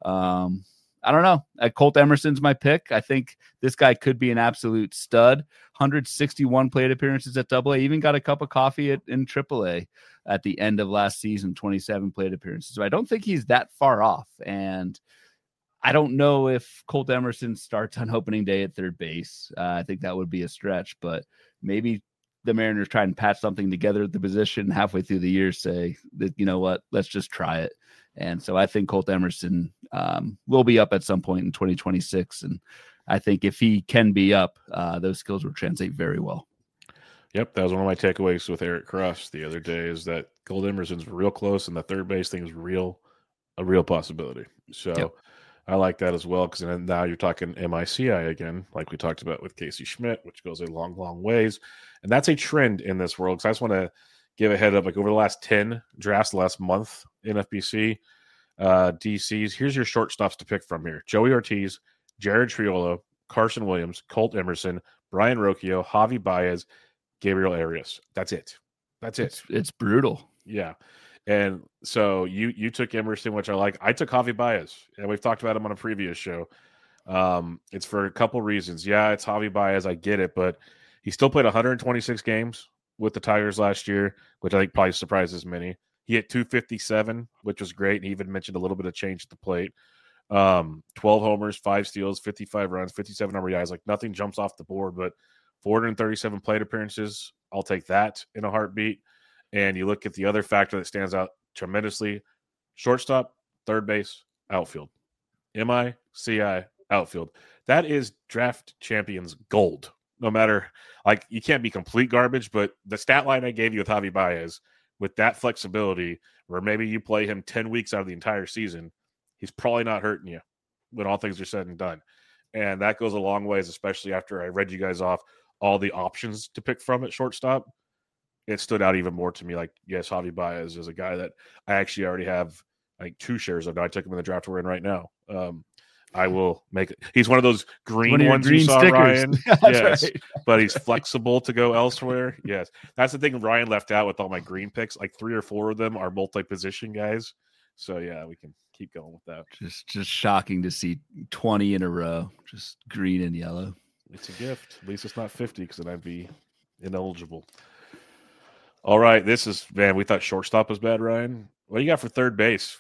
um, I don't know. Uh, Colt Emerson's my pick. I think this guy could be an absolute stud. one hundred sixty-one plate appearances at Double A. Even got a cup of coffee at, in Triple A at the end of last season. twenty-seven plate appearances. So I don't think he's that far off. And I don't know if Colt Emerson starts on opening day at third base. Uh, I think that would be a stretch, but maybe the Mariners try and patch something together at the position halfway through the year, say that, you know what, let's just try it. And so I think Colt Emerson um, will be up at some point in twenty twenty-six. And I think if he can be up, uh, those skills will translate very well. Yep, that was one of my takeaways with Eric Cross the other day, is that Colt Emerson's real close, and the third base thing is real, a real possibility. So yep. I like that as well, because then now you're talking M I C I again, like we talked about with Casey Schmidt, which goes a long, long ways. And that's a trend in this world, because I just want to give a head up, like over the last ten drafts, the last month in F B C, uh, D Cs, here's your shortstops to pick from here. Joey Ortiz, Jared Triolo, Carson Williams, Colt Emerson, Brian Rocchio, Javi Baez, Gabriel Arias. That's it. That's it. It's, it's brutal. Yeah. And so you you took Emerson, which I like. I took Javi Baez, and we've talked about him on a previous show. Um, it's for a couple reasons. Yeah, it's Javi Baez. I get it, but he still played one hundred twenty-six games with the Tigers last year, which I think probably surprises many. He hit two fifty-seven, which was great. And he even mentioned a little bit of change at the plate. Um, twelve homers, five steals, fifty-five runs, fifty-seven R B Is. Like nothing jumps off the board, but four hundred thirty-seven plate appearances. I'll take that in a heartbeat. And you look at the other factor that stands out tremendously: shortstop, third base, outfield. M I C I, outfield. That is draft champions gold. No matter, like, you can't be complete garbage, but the stat line I gave you with Javi Baez, with that flexibility, where maybe you play him ten weeks out of the entire season, he's probably not hurting you when all things are said and done. And that goes a long ways, especially after I read you guys off all the options to pick from at shortstop. It stood out even more to me. Like, yes, Javi Baez is a guy that I actually already have like two shares of. I took him in the draft we're in right now. Um, I will make it. He's one of those green one ones green you saw, stickers. Ryan. Yes, right. But he's flexible to go elsewhere. Yes, that's the thing Ryan left out with all my green picks. Like three or four of them are multi-position guys. So yeah, we can keep going with that. Just, just shocking to see twenty in a row, just green and yellow. It's a gift. At least it's not fifty, because then I'd be ineligible. All right, this is, man, we thought shortstop was bad, Ryan. What do you got for third base?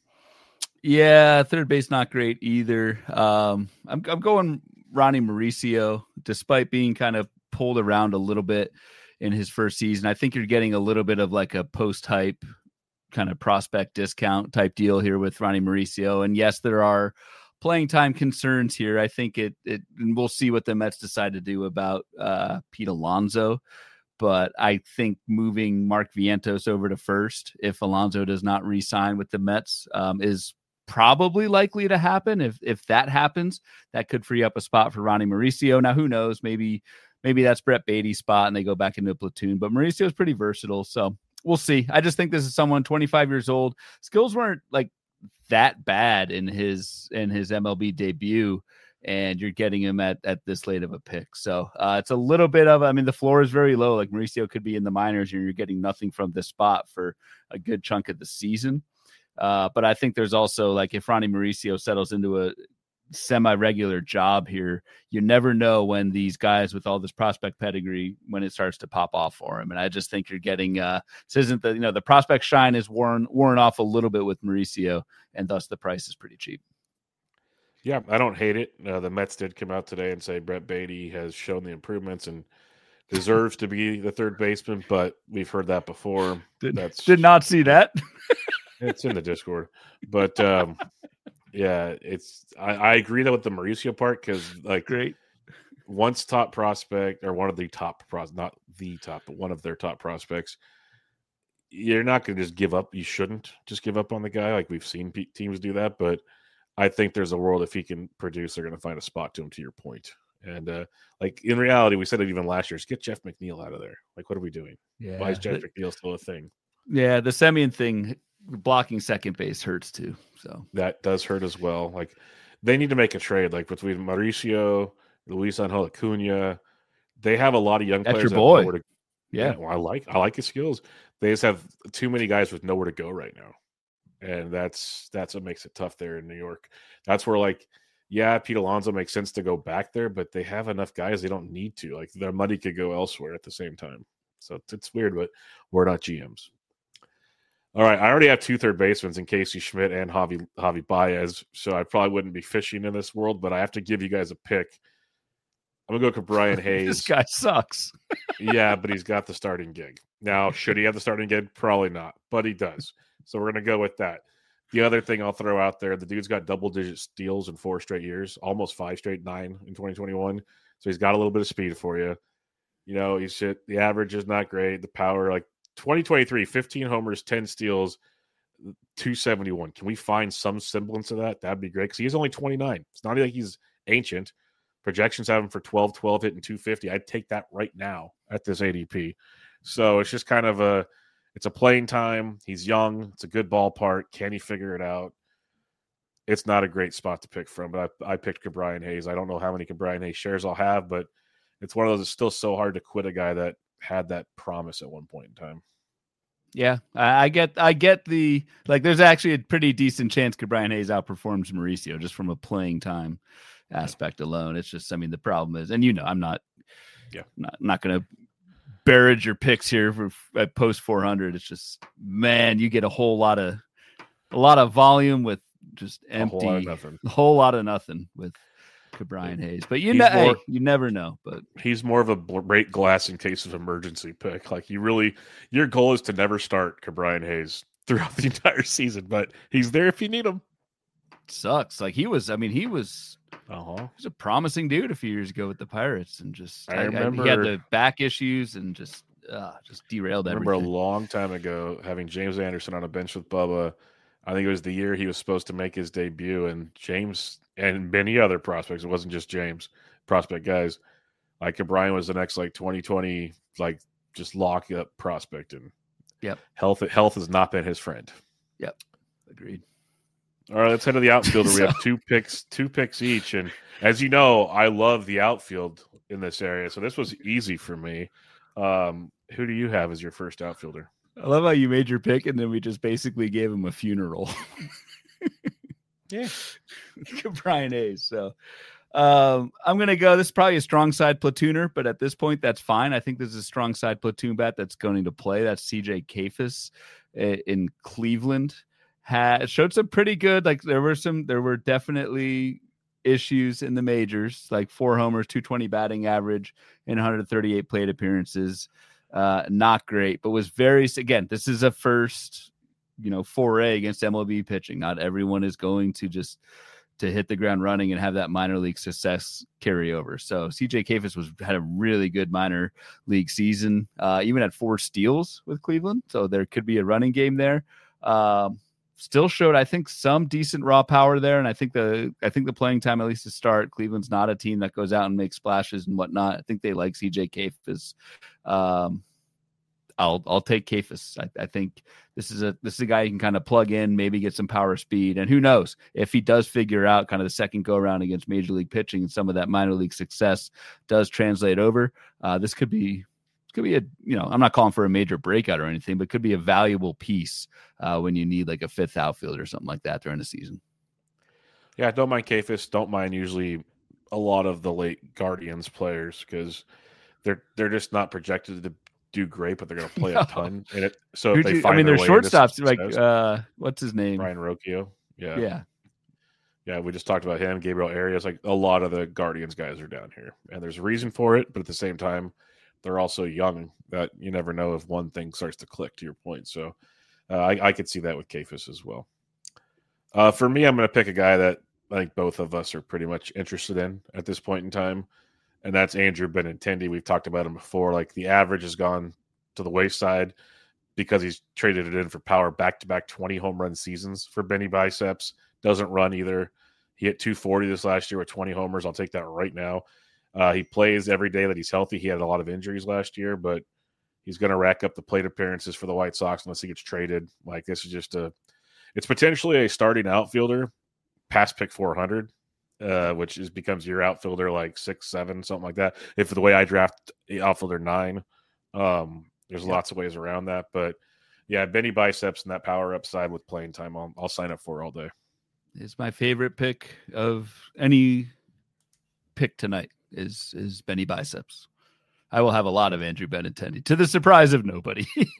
Yeah, third base not great either. Um, I'm I'm going Ronnie Mauricio, despite being kind of pulled around a little bit in his first season. I think you're getting a little bit of like a post-hype kind of prospect discount type deal here with Ronnie Mauricio. And yes, there are playing time concerns here. I think it, it and we'll see what the Mets decide to do about uh, Pete Alonso. But I think moving Mark Vientos over to first, if Alonso does not re-sign with the Mets, um, is probably likely to happen. If if that happens, that could free up a spot for Ronnie Mauricio. Now, who knows? Maybe maybe that's Brett Beatty's spot and they go back into a platoon. But Mauricio is pretty versatile, so we'll see. I just think this is someone twenty-five years old. Skills weren't like that bad in his in his M L B debut, and you're getting him at, at this late of a pick. So uh, it's a little bit of, I mean, the floor is very low. Like Mauricio could be in the minors and you're getting nothing from this spot for a good chunk of the season. Uh, but I think there's also, like, if Ronnie Mauricio settles into a semi-regular job here, you never know when these guys with all this prospect pedigree, when it starts to pop off for him. And I just think you're getting, uh, this isn't the, you know, the prospect shine is worn, worn off a little bit with Mauricio, and thus the price is pretty cheap. Yeah, I don't hate it. Uh, the Mets did come out today and say Brett Beatty has shown the improvements and deserves to be the third baseman, but we've heard that before. Did, That's did not see that. It's in the Discord. But, um, yeah, it's I, I agree that with the Mauricio part, because, like, great. Once top prospect, or one of the top pros, not the top, but one of their top prospects, you're not going to just give up. You shouldn't just give up on the guy. Like, we've seen pe- teams do that, but I think there's a world if he can produce, they're going to find a spot to him, to your point. And, uh, like, in reality, we said it even last year, just get Jeff McNeil out of there. Like, what are we doing? Yeah. Why is Jeff McNeil still a thing? Yeah, the Semien thing, blocking second base hurts too. So that does hurt as well. Like, they need to make a trade, like between Mauricio, Luis Angel Acuna. They have a lot of young That's players. Your boy. That know where to, yeah, yeah well, I like I like his skills. They just have too many guys with nowhere to go right now, and that's that's what makes it tough there in New York. That's where, like, yeah, Pete Alonso makes sense to go back there, but they have enough guys they don't need to. Like, their money could go elsewhere at the same time. So it's, it's weird, but we're not G Ms. All right, I already have two third basemen in Casey Schmidt and Javi Javi Baez, so I probably wouldn't be fishing in this world, but I have to give you guys a pick. I'm gonna go with Brian Hayes. This guy sucks. Yeah, but he's got the starting gig. Now, should he have the starting gig? Probably not, but he does. So we're gonna go with that. The other thing I'll throw out there, the dude's got double-digit steals in four straight years, almost five straight, nine in twenty twenty-one. So he's got a little bit of speed for you. You know, he's shit. The average is not great. The power, like twenty twenty-three, fifteen homers, ten steals, two seventy-one. Can we find some semblance of that? That'd be great because he's only twenty-nine. It's not like he's ancient. Projections have him for twelve twelve hitting two fifty. I'd take that right now at this A D P. So it's just kind of a, it's a playing time. He's young. It's a good ballpark. Can he figure it out? It's not a great spot to pick from, but I, I picked Ke'Bryan Hayes. I don't know how many Ke'Bryan Hayes shares I'll have, but it's one of those that's still so hard to quit a guy that had that promise at one point in time. Yeah, I, I get, I get the, like, there's actually a pretty decent chance Ke'Bryan Hayes outperforms Mauricio just from a playing time aspect alone. It's just, I mean, the problem is, and you know, I'm not, yeah, not, not going to barrage your picks here for at post four hundred. It's just, man, you get a whole lot of, a lot of volume with just empty, a whole lot of nothing, a whole lot of nothing with Ke'Bryan Hayes. But you know, hey, you never know. But he's more of a break glass in case of emergency pick. Like you really, your goal is to never start Ke'Bryan Hayes throughout the entire season, but he's there if you need him. Sucks. Like he was, I mean, he was, uh-huh. he was a promising dude a few years ago with the Pirates, and just I, I remember I, he had the back issues and just uh, just derailed I remember everything. a long time ago having James Anderson on a bench with Bubba. I think it was the year he was supposed to make his debut, and James and many other prospects. It wasn't just James prospect guys. Like Ke'Bryan was the next like twenty twenty like just lock up prospect, and yep, health health has not been his friend. Yep, agreed. All right, let's head to the outfielder. so, we have two picks, two picks each, and as you know, I love the outfield in this area, so this was easy for me. Um, who do you have as your first outfielder? I love how you made your pick, and then we just basically gave him a funeral. Yeah, Ke'Bryan Hayes. So um, I'm going to go. This is probably a strong side platooner, but at this point, that's fine. I think this is a strong side platoon bat that's going to play. That's C J Kayfus in Cleveland. Had showed some pretty good. Like there were some, there were definitely issues in the majors, like four homers, two twenty batting average, and one thirty-eight plate appearances. Uh, not great, but was very, again, this is a first, you know, foray against M L B pitching. Not everyone is going to just to hit the ground running and have that minor league success carry over. So C J Kayfus was had a really good minor league season, uh, even had four steals with Cleveland. So there could be a running game there. Um, Still showed, I think, some decent raw power there, and I think the I think the playing time, at least to start, Cleveland's not a team that goes out and makes splashes and whatnot. I think they like C J Kayfus. Um, I'll I'll take Kayfus. I, I think this is a this is a guy you can kind of plug in, maybe get some power speed, and who knows if he does figure out kind of the second go around against major league pitching and some of that minor league success does translate over. Uh, this could be. Could be a, you know, I'm not calling for a major breakout or anything, but could be a valuable piece uh, when you need like a fifth outfielder or something like that during the season. Yeah, don't mind Kayfus. Don't mind usually a lot of the late Guardians players because they're they're just not projected to do great, but they're going to play no. a ton in it. So if they you, find I mean, their their way shortstops like uh, what's his name? Ryan Rocchio. Yeah, yeah, yeah. We just talked about him. Gabriel Arias. Like a lot of the Guardians guys are down here, and there's a reason for it. But at the same time, they're also young that you never know if one thing starts to click, to your point. So uh, I, I could see that with Kayfus as well. Uh, for me, I'm going to pick a guy that I think both of us are pretty much interested in at this point in time, and that's Andrew Benintendi. We've talked about him before. Like the average has gone to the wayside because he's traded it in for power back-to-back twenty home run seasons for Benny Biceps. Doesn't run either. He hit two forty this last year with twenty homers. I'll take that right now. Uh, he plays every day that he's healthy. He had a lot of injuries last year, but he's going to rack up the plate appearances for the White Sox unless he gets traded. Like this is just a, it's potentially a starting outfielder past pick four hundred, uh, which is becomes your outfielder like six, seven, something like that. If the way I draft outfielder nine, um, there's yeah. lots of ways around that, but yeah, Benny Biceps and that power upside with playing time, I'll, I'll sign up for all day. It's my favorite pick of any pick tonight. Is is Benny Biceps. I will have a lot of Andrew Benintendi to the surprise of nobody.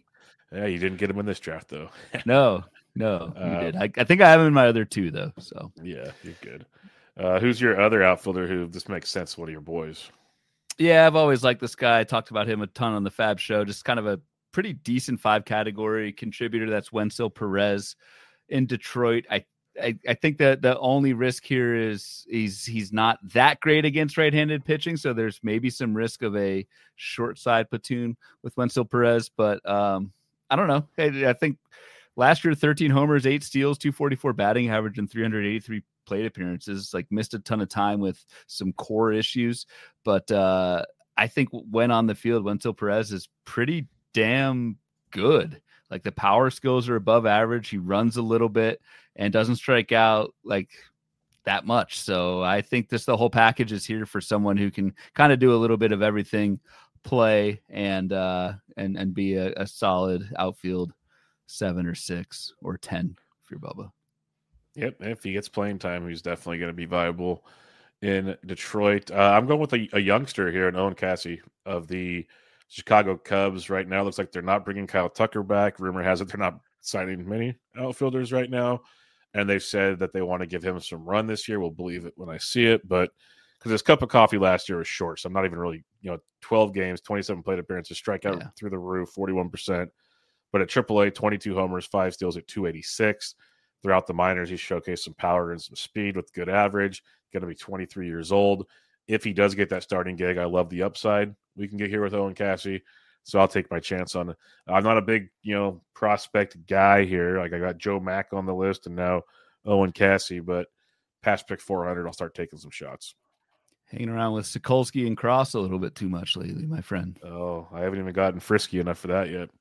Yeah, you didn't get him in this draft though. No, no, you uh, did. I, I think I have him in my other two though. So yeah, you're good. Uh, who's your other outfielder who this makes sense? One of your boys? yeah, I've always liked this guy. I talked about him a ton on the Fab Show. Just kind of a pretty decent five category contributor. That's Wenceel Perez in Detroit. I I, I think that the only risk here is he's he's not that great against right-handed pitching, so there's maybe some risk of a short side platoon with Wenceel Perez. But um, I don't know. I, I think last year, thirteen homers, eight steals, two forty-four batting average, and three hundred eighty-three plate appearances. Like missed a ton of time with some core issues, but uh, I think when on the field, Wenceel Perez is pretty damn good. Like the power skills are above average. He runs a little bit and doesn't strike out like that much. So I think this, the whole package is here for someone who can kind of do a little bit of everything, play and, uh, and, and be a, a solid outfield seven or six or ten for your Bubba. Yep. If he gets playing time, he's definitely going to be viable in Detroit. Uh, I'm going with a, a youngster here in Owen Caissie of the Chicago Cubs. Right now, looks like they're not bringing Kyle Tucker back. Rumor has it they're not signing many outfielders right now, and they've said that they want to give him some run this year. We'll believe it when I see it, but because his cup of coffee last year was short, so I'm not even really, you know, twelve games, twenty-seven plate appearances, strikeout yeah. through the roof, forty-one percent. But at triple A, twenty-two homers, five steals at two eighty-six. Throughout the minors, he showcased some power and some speed with good average. Going to be twenty-three years old. If he does get that starting gig, I love the upside we can get here with Owen Caissie. So I'll take my chance on it. I'm not a big, you know, prospect guy here. Like I got Joe Mack on the list and now Owen Caissie, but past pick four hundred, I'll start taking some shots. Hanging around with Sokolsky and Cross a little bit too much lately, my friend. Oh, I haven't even gotten frisky enough for that yet.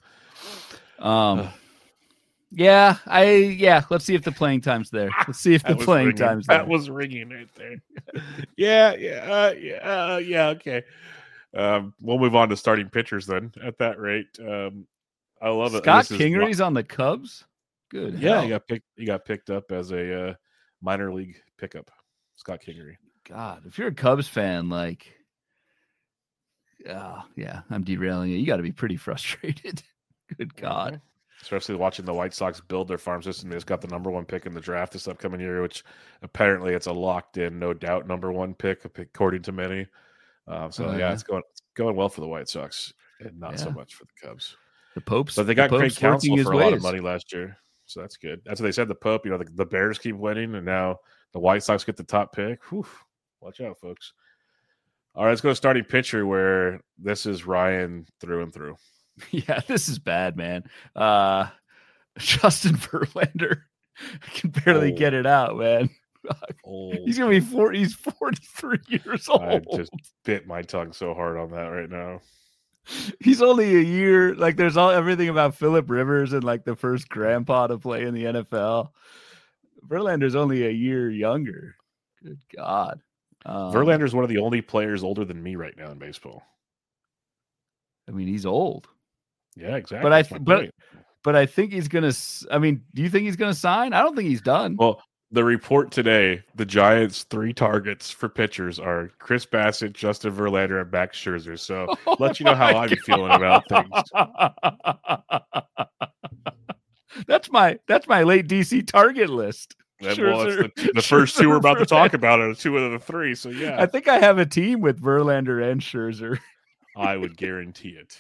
Um, yeah, I yeah. Let's see if the playing time's there. Let's see if the playing ringing. time's there. That was ringing right there. yeah, yeah, uh, yeah, uh, yeah. Okay. Um, we'll move on to starting pitchers then. At that rate, um, I love it. Scott Kingery's is, on the Cubs. Good. Yeah, hell. he got picked. He got picked up as a uh, minor league pickup. Scott Kingery. God, if you're a Cubs fan, like, uh, yeah, I'm derailing it. You got to be pretty frustrated. Good God. Mm-hmm. Especially watching the White Sox build their farm system. They just got the number one pick in the draft this upcoming year, which apparently it's a locked in, no doubt number one pick, according to many. Um, so, uh, yeah, it's going it's going well for the White Sox and not yeah. so much for the Cubs. The Pope's But they got the great counsel for a ways. lot of money last year. So that's good. That's what they said. The Pope, you know, the, the Bears keep winning, and now the White Sox get the top pick. Whew. Watch out, folks. All right, let's go to starting pitcher where this is Ryan through and through. Yeah, this is bad, man. Uh, Justin Verlander. I can barely oh. get it out, man. Old. He's gonna be four. He's forty-three years old. I just bit my tongue so hard on that right now. He's only a year. Like there's all everything about Phillip Rivers and like the first grandpa to play in the N F L. Verlander's only a year younger. Good God. Um, Verlander's one of the only players older than me right now in baseball. I mean, he's old. Yeah, exactly. But I, th- but, but I think he's gonna. I mean, do you think he's gonna sign? I don't think he's done. Well, the report today, the Giants' three targets for pitchers are Chris Bassett, Justin Verlander, and Max Scherzer. So oh let you know how I'm God. feeling about things. That's my that's my late D C target list. And, well, the, the first two we're about Verlander. to talk about are two of the three. So yeah, I think I have a team with Verlander and Scherzer. I would guarantee it.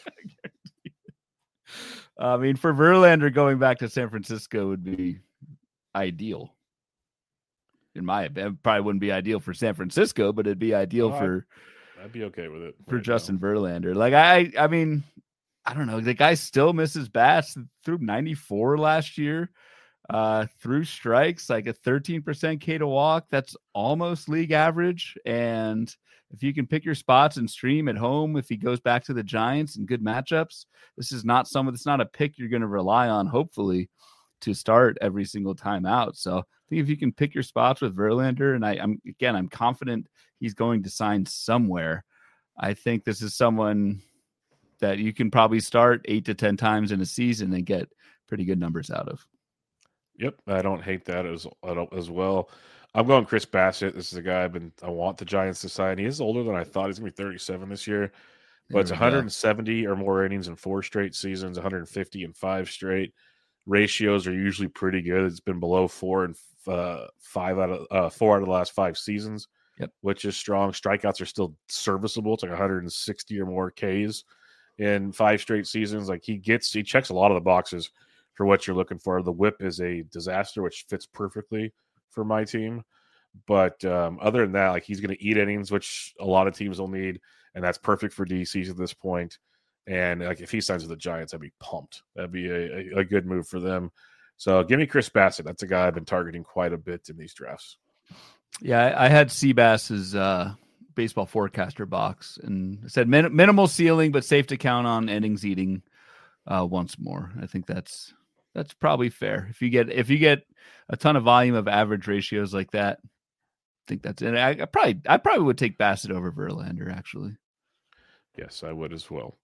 I mean, for Verlander, going back to San Francisco would be ideal. In my opinion, it probably wouldn't be ideal for San Francisco, but it'd be ideal oh, for. I'd, I'd be okay with it for right Justin now. Verlander. Like I, I mean, I don't know. The guy still misses bats. Threw ninety-four last year. Uh, through strikes, like a thirteen percent K to walk. That's almost league average. And if you can pick your spots and stream at home, if he goes back to the Giants and good matchups, this is not someone that's not a pick you're going to rely on, hopefully, to start every single time out. So I think if you can pick your spots with Verlander, and I, I'm again, I'm confident he's going to sign somewhere. I think this is someone that you can probably start eight to ten times in a season and get pretty good numbers out of. Yep, I don't hate that as as well. I'm going Chris Bassett. This is a guy I've been I want the Giants to sign. He is older than I thought. He's gonna be thirty-seven this year, but it's one hundred seventy go. Or more innings in four straight seasons, one hundred fifty in five straight. Ratios are usually pretty good. It's been below four and uh, five out of uh, four out of the last five seasons, yep. which is strong. Strikeouts are still serviceable. It's like one hundred sixty or more Ks in five straight seasons. Like he gets, he checks a lot of the boxes for what you're looking for. The whip is a disaster, which fits perfectly for my team. But um, other than that, like he's going to eat innings, which a lot of teams will need, and that's perfect for D Cs at this point. And like if he signs with the Giants, I'd be pumped. That'd be a, a, a good move for them. So give me Chris Bassitt. That's a guy I've been targeting quite a bit in these drafts. Yeah, I, I had Seabass's uh, baseball forecaster box and said min- minimal ceiling, but safe to count on innings eating uh, once more. I think that's that's probably fair. If you get if you get a ton of volume of average ratios like that, I think that's it. I, I probably I probably would take Bassitt over Verlander actually. Yes, I would as well.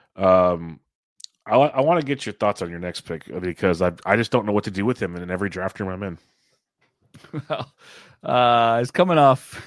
Um, I, I want to get your thoughts on your next pick because I I just don't know what to do with him in every draft room I'm in. Well, uh, he's coming off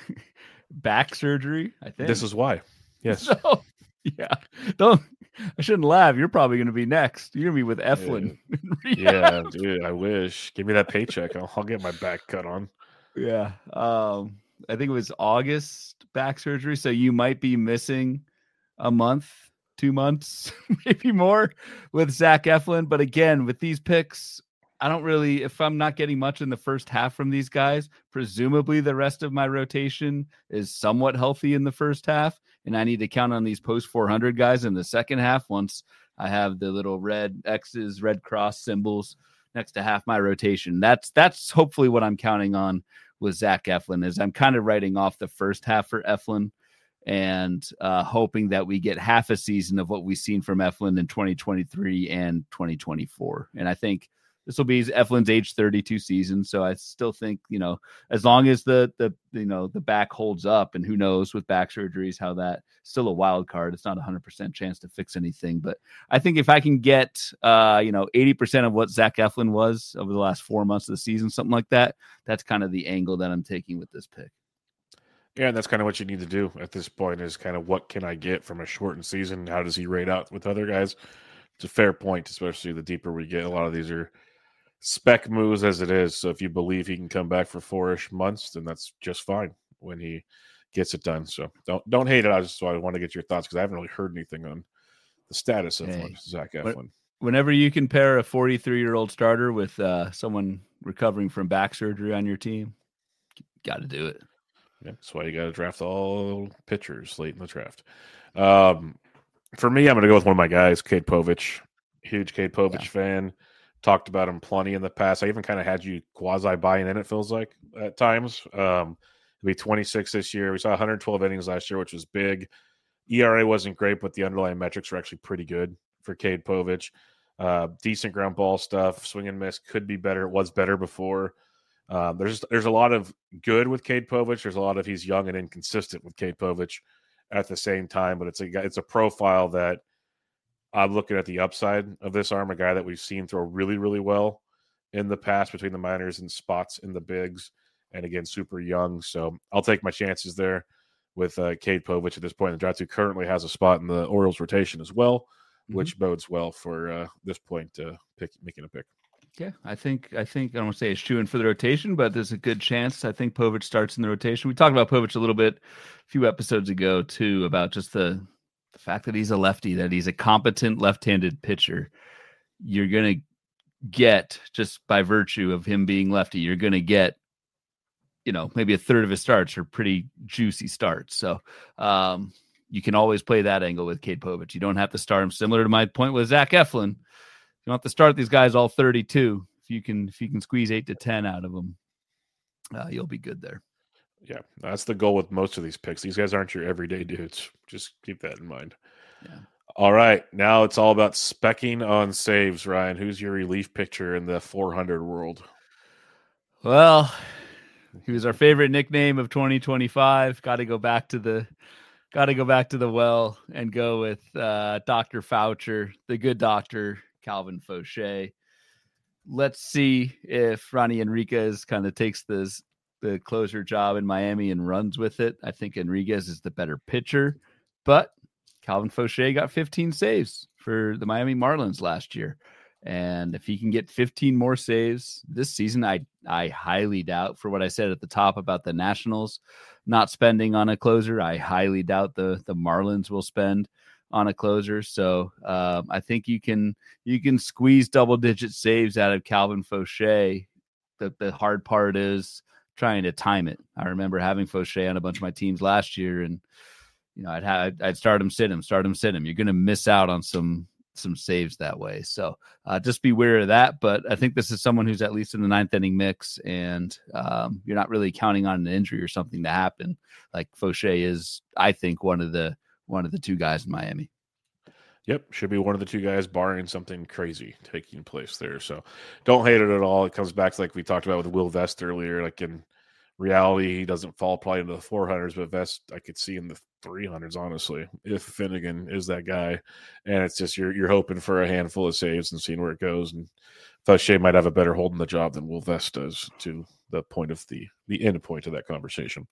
back surgery. I think this is why. Yes. So, yeah. Don't. I shouldn't laugh. You're probably going to be next. You're going to be with Eflin. Yeah. yeah, dude. I wish. Give me that paycheck. I'll, I'll get my back cut on. Yeah. Um. I think it was August back surgery, so you might be missing a month. Two months, maybe more with Zach Eflin. But again, with these picks, I don't really, if I'm not getting much in the first half from these guys, presumably the rest of my rotation is somewhat healthy in the first half. And I need to count on these post four hundred guys in the second half once I have the little red X's, red cross symbols next to half my rotation. That's, that's hopefully what I'm counting on with Zach Eflin is I'm kind of writing off the first half for Eflin. And uh, hoping that we get half a season of what we've seen from Eflin in twenty twenty-three and twenty twenty-four. And I think this will be Eflin's age thirty-two season. So I still think, you know, as long as the, the, you know, the back holds up, and who knows with back surgeries, how that still a wild card. It's not a hundred percent chance to fix anything, but I think if I can get, uh, you know, eighty percent of what Zach Eflin was over the last four months of the season, something like that, that's kind of the angle that I'm taking with this pick. Yeah, and that's kind of what you need to do at this point is kind of what can I get from a shortened season? How does he rate out with other guys? It's a fair point, especially the deeper we get. A lot of these are spec moves as it is. So if you believe he can come back for four-ish months, then that's just fine when he gets it done. So don't don't hate it. I just so I want to get your thoughts because I haven't really heard anything on the status of hey, Zach Eflin. Whenever you can pair a forty-three-year-old starter with uh, someone recovering from back surgery on your team, got to do it. Yeah, that's why you got to draft all pitchers late in the draft. Um, for me, I'm going to go with one of my guys, Cade Povich. Huge Cade Povich yeah. fan. Talked about him plenty in the past. I even kind of had you quasi buying in, it feels like, at times. Um, he'll be twenty-six this year. We saw one hundred twelve innings last year, which was big. E R A wasn't great, but the underlying metrics were actually pretty good for Cade Povich. Uh, decent ground ball stuff. Swing and miss could be better. It was better before. Um, there's there's a lot of good with Cade Povich. There's a lot of he's young and inconsistent with Cade Povich at the same time, but it's a it's a profile that I'm looking at the upside of this arm, a guy that we've seen throw really, really well in the past between the minors and spots in the bigs, and again, super young. So I'll take my chances there with uh, Cade Povich at this point in the draft, who currently has a spot in the Orioles rotation as well, mm-hmm. which bodes well for uh, this point uh, pick, making a pick. Yeah, I think I think I don't want to say it's chewing for the rotation, but there's a good chance. I think Povich starts in the rotation. We talked about Povich a little bit a few episodes ago too, about just the, the fact that he's a lefty, that he's a competent left-handed pitcher. You're gonna get, just by virtue of him being lefty, you're gonna get, you know, maybe a third of his starts are pretty juicy starts. So um, you can always play that angle with Cade Povich. You don't have to start him. Similar to my point with Zach Eflin. You don't have to start these guys all thirty-two. If you can, if you can squeeze eight to ten out of them, uh, you'll be good there. Yeah, that's the goal with most of these picks. These guys aren't your everyday dudes. Just keep that in mind. Yeah. All right, now it's all about specking on saves. Ryan, who's your relief pitcher in the four hundred world? Well, he was our favorite nickname of twenty twenty-five. Got to go back to the, got to go back to the well and go with uh, Doctor Foucher, the good doctor. Calvin Fauché. Let's see if Ronnie Enriquez kind of takes this the closer job in Miami and runs with it. I think Enriquez is the better pitcher, but Calvin Fauché got fifteen saves for the Miami Marlins last year. And if he can get fifteen more saves this season, I I highly doubt, for what I said at the top about the Nationals not spending on a closer, I highly doubt the the Marlins will spend on a closer. So um, I think you can you can squeeze double digit saves out of Calvin Fauché. The the hard part is trying to time it. I remember having Fauché on a bunch of my teams last year, and you know I'd have I'd start him, sit him, start him, sit him. You're going to miss out on some. some saves that way. So uh, just be wary of that. But I think this is someone who's at least in the ninth inning mix, and um, you're not really counting on an injury or something to happen. Like Fauché is, I think, one of the one of the two guys in Miami. Yep, should be one of the two guys, barring something crazy taking place there. So don't hate it at all. It comes back to, like we talked about with Will Vest earlier, like in reality, he doesn't fall probably into the four hundreds, but Vest I could see in the three hundreds, honestly, if Finnegan is that guy. And it's just you're you're hoping for a handful of saves and seeing where it goes. And Fauché might have a better hold in the job than Will Vest does, to the point of the the end point of that conversation.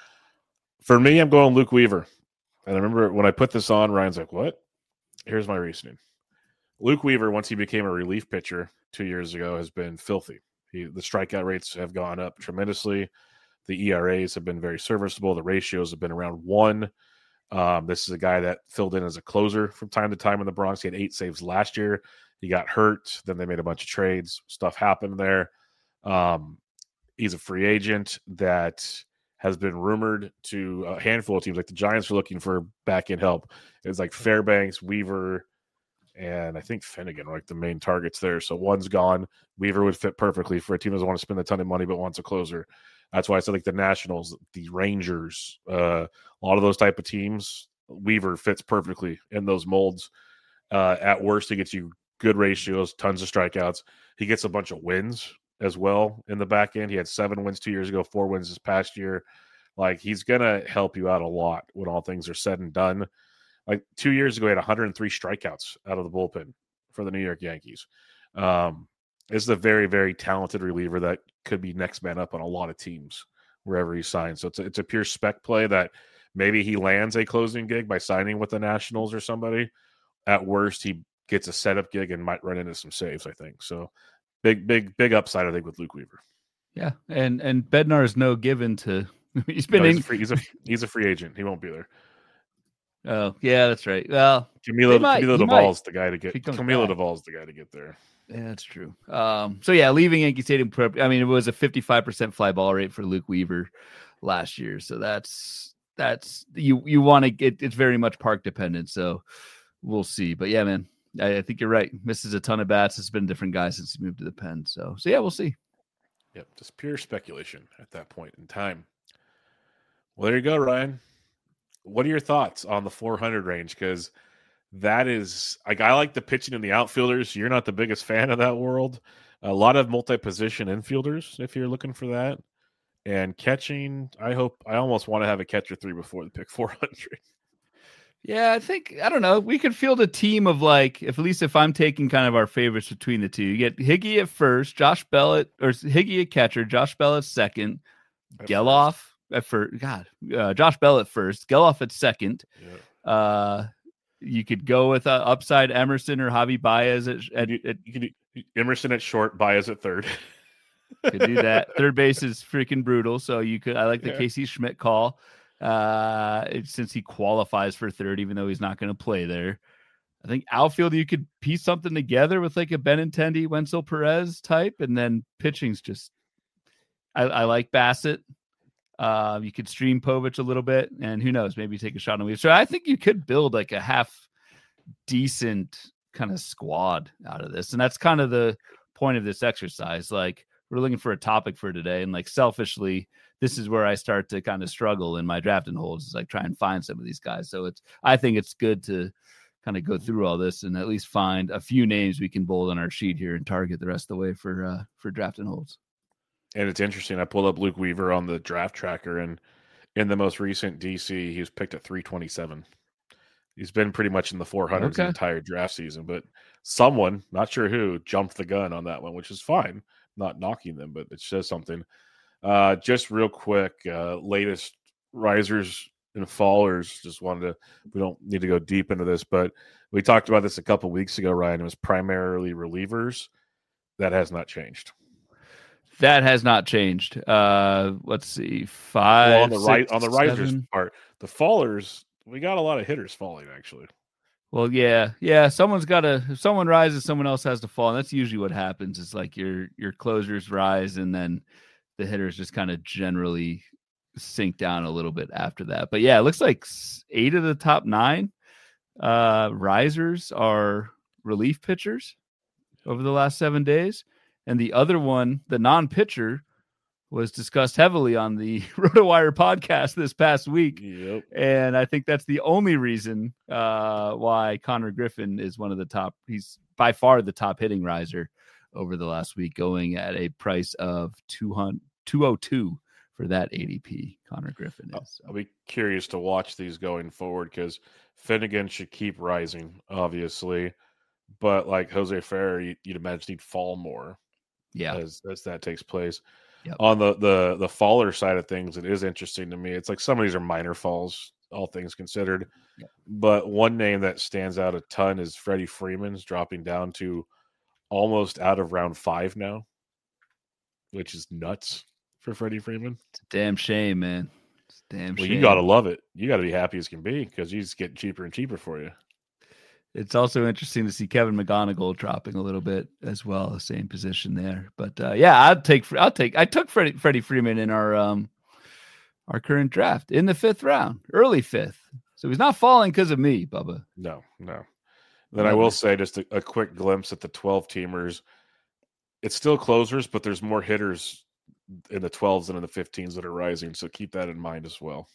For me, I'm going Luke Weaver. And I remember when I put this on, Ryan's like, what? Here's my reasoning. Luke Weaver, once he became a relief pitcher two years ago, has been filthy. He, the strikeout rates have gone up tremendously. The E R As have been very serviceable. The ratios have been around one. Um, this is a guy that filled in as a closer from time to time in the Bronx. He had eight saves last year. He got hurt. Then they made a bunch of trades. Stuff happened there. Um, he's a free agent that has been rumored to a handful of teams. Like the Giants are looking for back-end help. It's like Fairbanks, Weaver, and I think Finnegan are like the main targets there. So one's gone. Weaver would fit perfectly for a team that doesn't want to spend a ton of money but wants a closer. That's why I said like the Nationals, the Rangers, uh, a lot of those type of teams, Weaver fits perfectly in those molds. Uh, at worst, he gets you good ratios, tons of strikeouts. He gets a bunch of wins as well in the back end. He had seven wins two years ago, four wins this past year. Like, he's going to help you out a lot when all things are said and done. Like two years ago, he had one hundred three strikeouts out of the bullpen for the New York Yankees. Um, This is a very, very talented reliever that could be next man up on a lot of teams wherever he signs. So it's a, it's a pure spec play that maybe he lands a closing gig by signing with the Nationals or somebody. At worst, he gets a setup gig and might run into some saves, I think. So big, big, big upside, I think, with Luke Weaver. Yeah, and and Bednar is no given to. He's been no, in. He's a, free, he's a he's a free agent. He won't be there. Oh yeah, that's right. Well, Camilo might, Camilo Duvall's the guy to get. Camilo back. Duvall's the guy to get there. Yeah, that's true. Um, so yeah, leaving Yankee Stadium. I mean, it was a fifty-five percent fly ball rate for Luke Weaver last year. So that's that's you you want to get. It's very much park dependent. So we'll see. But yeah, man, I, I think you're right. Misses a ton of bats. It's been a different guy since he moved to the pen. So so yeah, we'll see. Yep, just pure speculation at that point in time. Well, there you go, Ryan. What are your thoughts on the four hundred range? Because that is, like, I like the pitching in the outfielders. You're not the biggest fan of that world. A lot of multi-position infielders, if you're looking for that. And catching, I hope, I almost want to have a catcher three before the pick four hundred. Yeah, I think, I don't know. We could field a team of, like, if at least if I'm taking kind of our favorites between the two, you get Higgy at first, Josh Bell at, or Higgy at catcher, Josh Bell at second, at Geloff first. at first, God, uh, Josh Bell at first, Geloff at second. Yeah. Uh, You could go with uh, upside Emerson or Javi Baez at, at, you, at you could do Emerson at short, Baez at third. Could do that. Third base is freaking brutal, so you could. I like the yeah. Casey Schmidt call, uh, since he qualifies for third, even though he's not going to play there. I think outfield you could piece something together with like a Benintendi, Wenzel Perez type, and then pitching's just. I, I like Bassett. Uh, you could stream Povich a little bit, and who knows, maybe take a shot on Weaver. So I think you could build like a half decent kind of squad out of this. And that's kind of the point of this exercise. Like, we're looking for a topic for today. And like, selfishly, this is where I start to kind of struggle in my drafting holds, is like try and find some of these guys. So it's, I think it's good to kind of go through all this and at least find a few names we can bold on our sheet here and target the rest of the way for, uh, for drafting holds. And it's interesting. I pulled up Luke Weaver on the draft tracker, and in the most recent D C, he was picked at three twenty-seven. He's been pretty much in the four hundreds okay. the entire draft season, but someone, not sure who, jumped the gun on that one, which is fine. Not knocking them, but it says something. Uh, just real quick, uh, latest risers and fallers. Just wanted to, we don't need to go deep into this, but we talked about this a couple weeks ago, Ryan. It was primarily relievers. That has not changed. That has not changed. Uh, let's see, five well, on the six, right on the risers seven. part, the fallers, we got a lot of hitters falling actually. Well, yeah, yeah. Someone's got to. If someone rises, someone else has to fall. And that's usually what happens. It's like your your closers rise, and then the hitters just kind of generally sink down a little bit after that. But yeah, it looks like eight of the top nine uh, risers are relief pitchers over the last seven days. And the other one, the non-pitcher, was discussed heavily on the RotoWire podcast this past week. Yep. And I think that's the only reason uh, why Connor Griffin is one of the top. He's by far the top hitting riser over the last week, going at a price of two hundred, two oh two for that A D P. Connor Griffin is. So. I'll be curious to watch these going forward because Finnegan should keep rising, obviously. But like Jose Ferrer, you'd imagine he'd fall more. Yeah, as, as that takes place. Yep. On the, the the faller side of things, it is interesting to me. It's like some of these are minor falls, all things considered. Yep. But one name that stands out a ton is Freddie Freeman's dropping down to almost out of round five now, which is nuts for Freddie Freeman. It's a damn shame, man. It's a damn well, shame. You got to love it. You got to be happy as can be because he's getting cheaper and cheaper for you. It's also interesting to see Kevin McGonigal dropping a little bit as well, the same position there. But uh, yeah, I'll take. I'll take. I took Freddie, Freddie Freeman in our um our current draft in the fifth round, early fifth. So he's not falling because of me, Bubba. No, no. Then Never. I will say just a, a quick glimpse at the twelve teamers. It's still closers, but there's more hitters in the twelves than in the fifteens that are rising. So keep that in mind as well.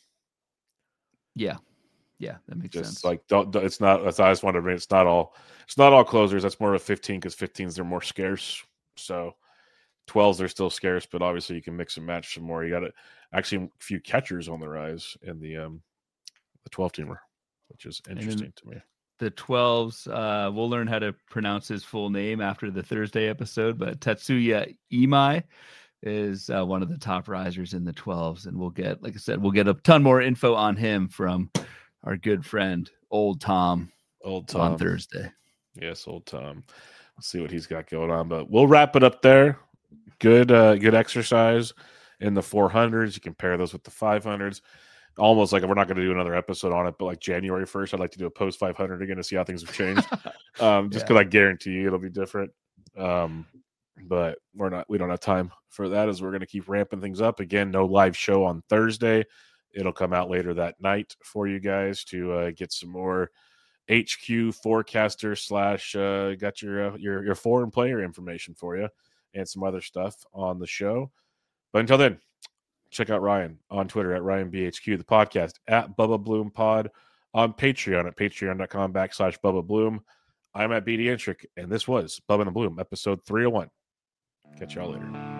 Yeah. Yeah, that makes just sense. Like don't, it's not. That's I just wanted to bring. It's not all. It's not all closers. That's more of a fifteen because fifteens they're more scarce. So twelves are still scarce, but obviously you can mix and match some more. You got it. Actually, a few catchers on the rise in the um the twelve teamer, which is interesting to me. The twelves. Uh, we'll learn how to pronounce his full name after the Thursday episode. But Tetsuya Imai is uh, one of the top risers in the twelves, and we'll get, like I said, we'll get a ton more info on him from our good friend, Old Tom, Old Tom on Thursday. Yes, Old Tom. We'll see what he's got going on, but we'll wrap it up there. Good, uh, good exercise in the four hundreds. You compare those with the five hundreds. Almost like we're not going to do another episode on it, but like January first, I'd like to do a post five hundred again to see how things have changed. um, just because yeah. I guarantee you it'll be different. Um, but we're not. We don't have time for that, as we're going to keep ramping things up. Again, no live show on Thursday. It'll come out later that night for you guys to uh, get some more H Q forecaster slash uh, got your uh, your your foreign player information for you and some other stuff on the show. But until then, check out Ryan on Twitter at Ryan B H Q, the podcast at Bubba Bloom Pod, on Patreon at patreon.com backslash Bubba Bloom. I'm at B D Intric, and this was Bubba and the Bloom, episode three oh one. Catch y'all later.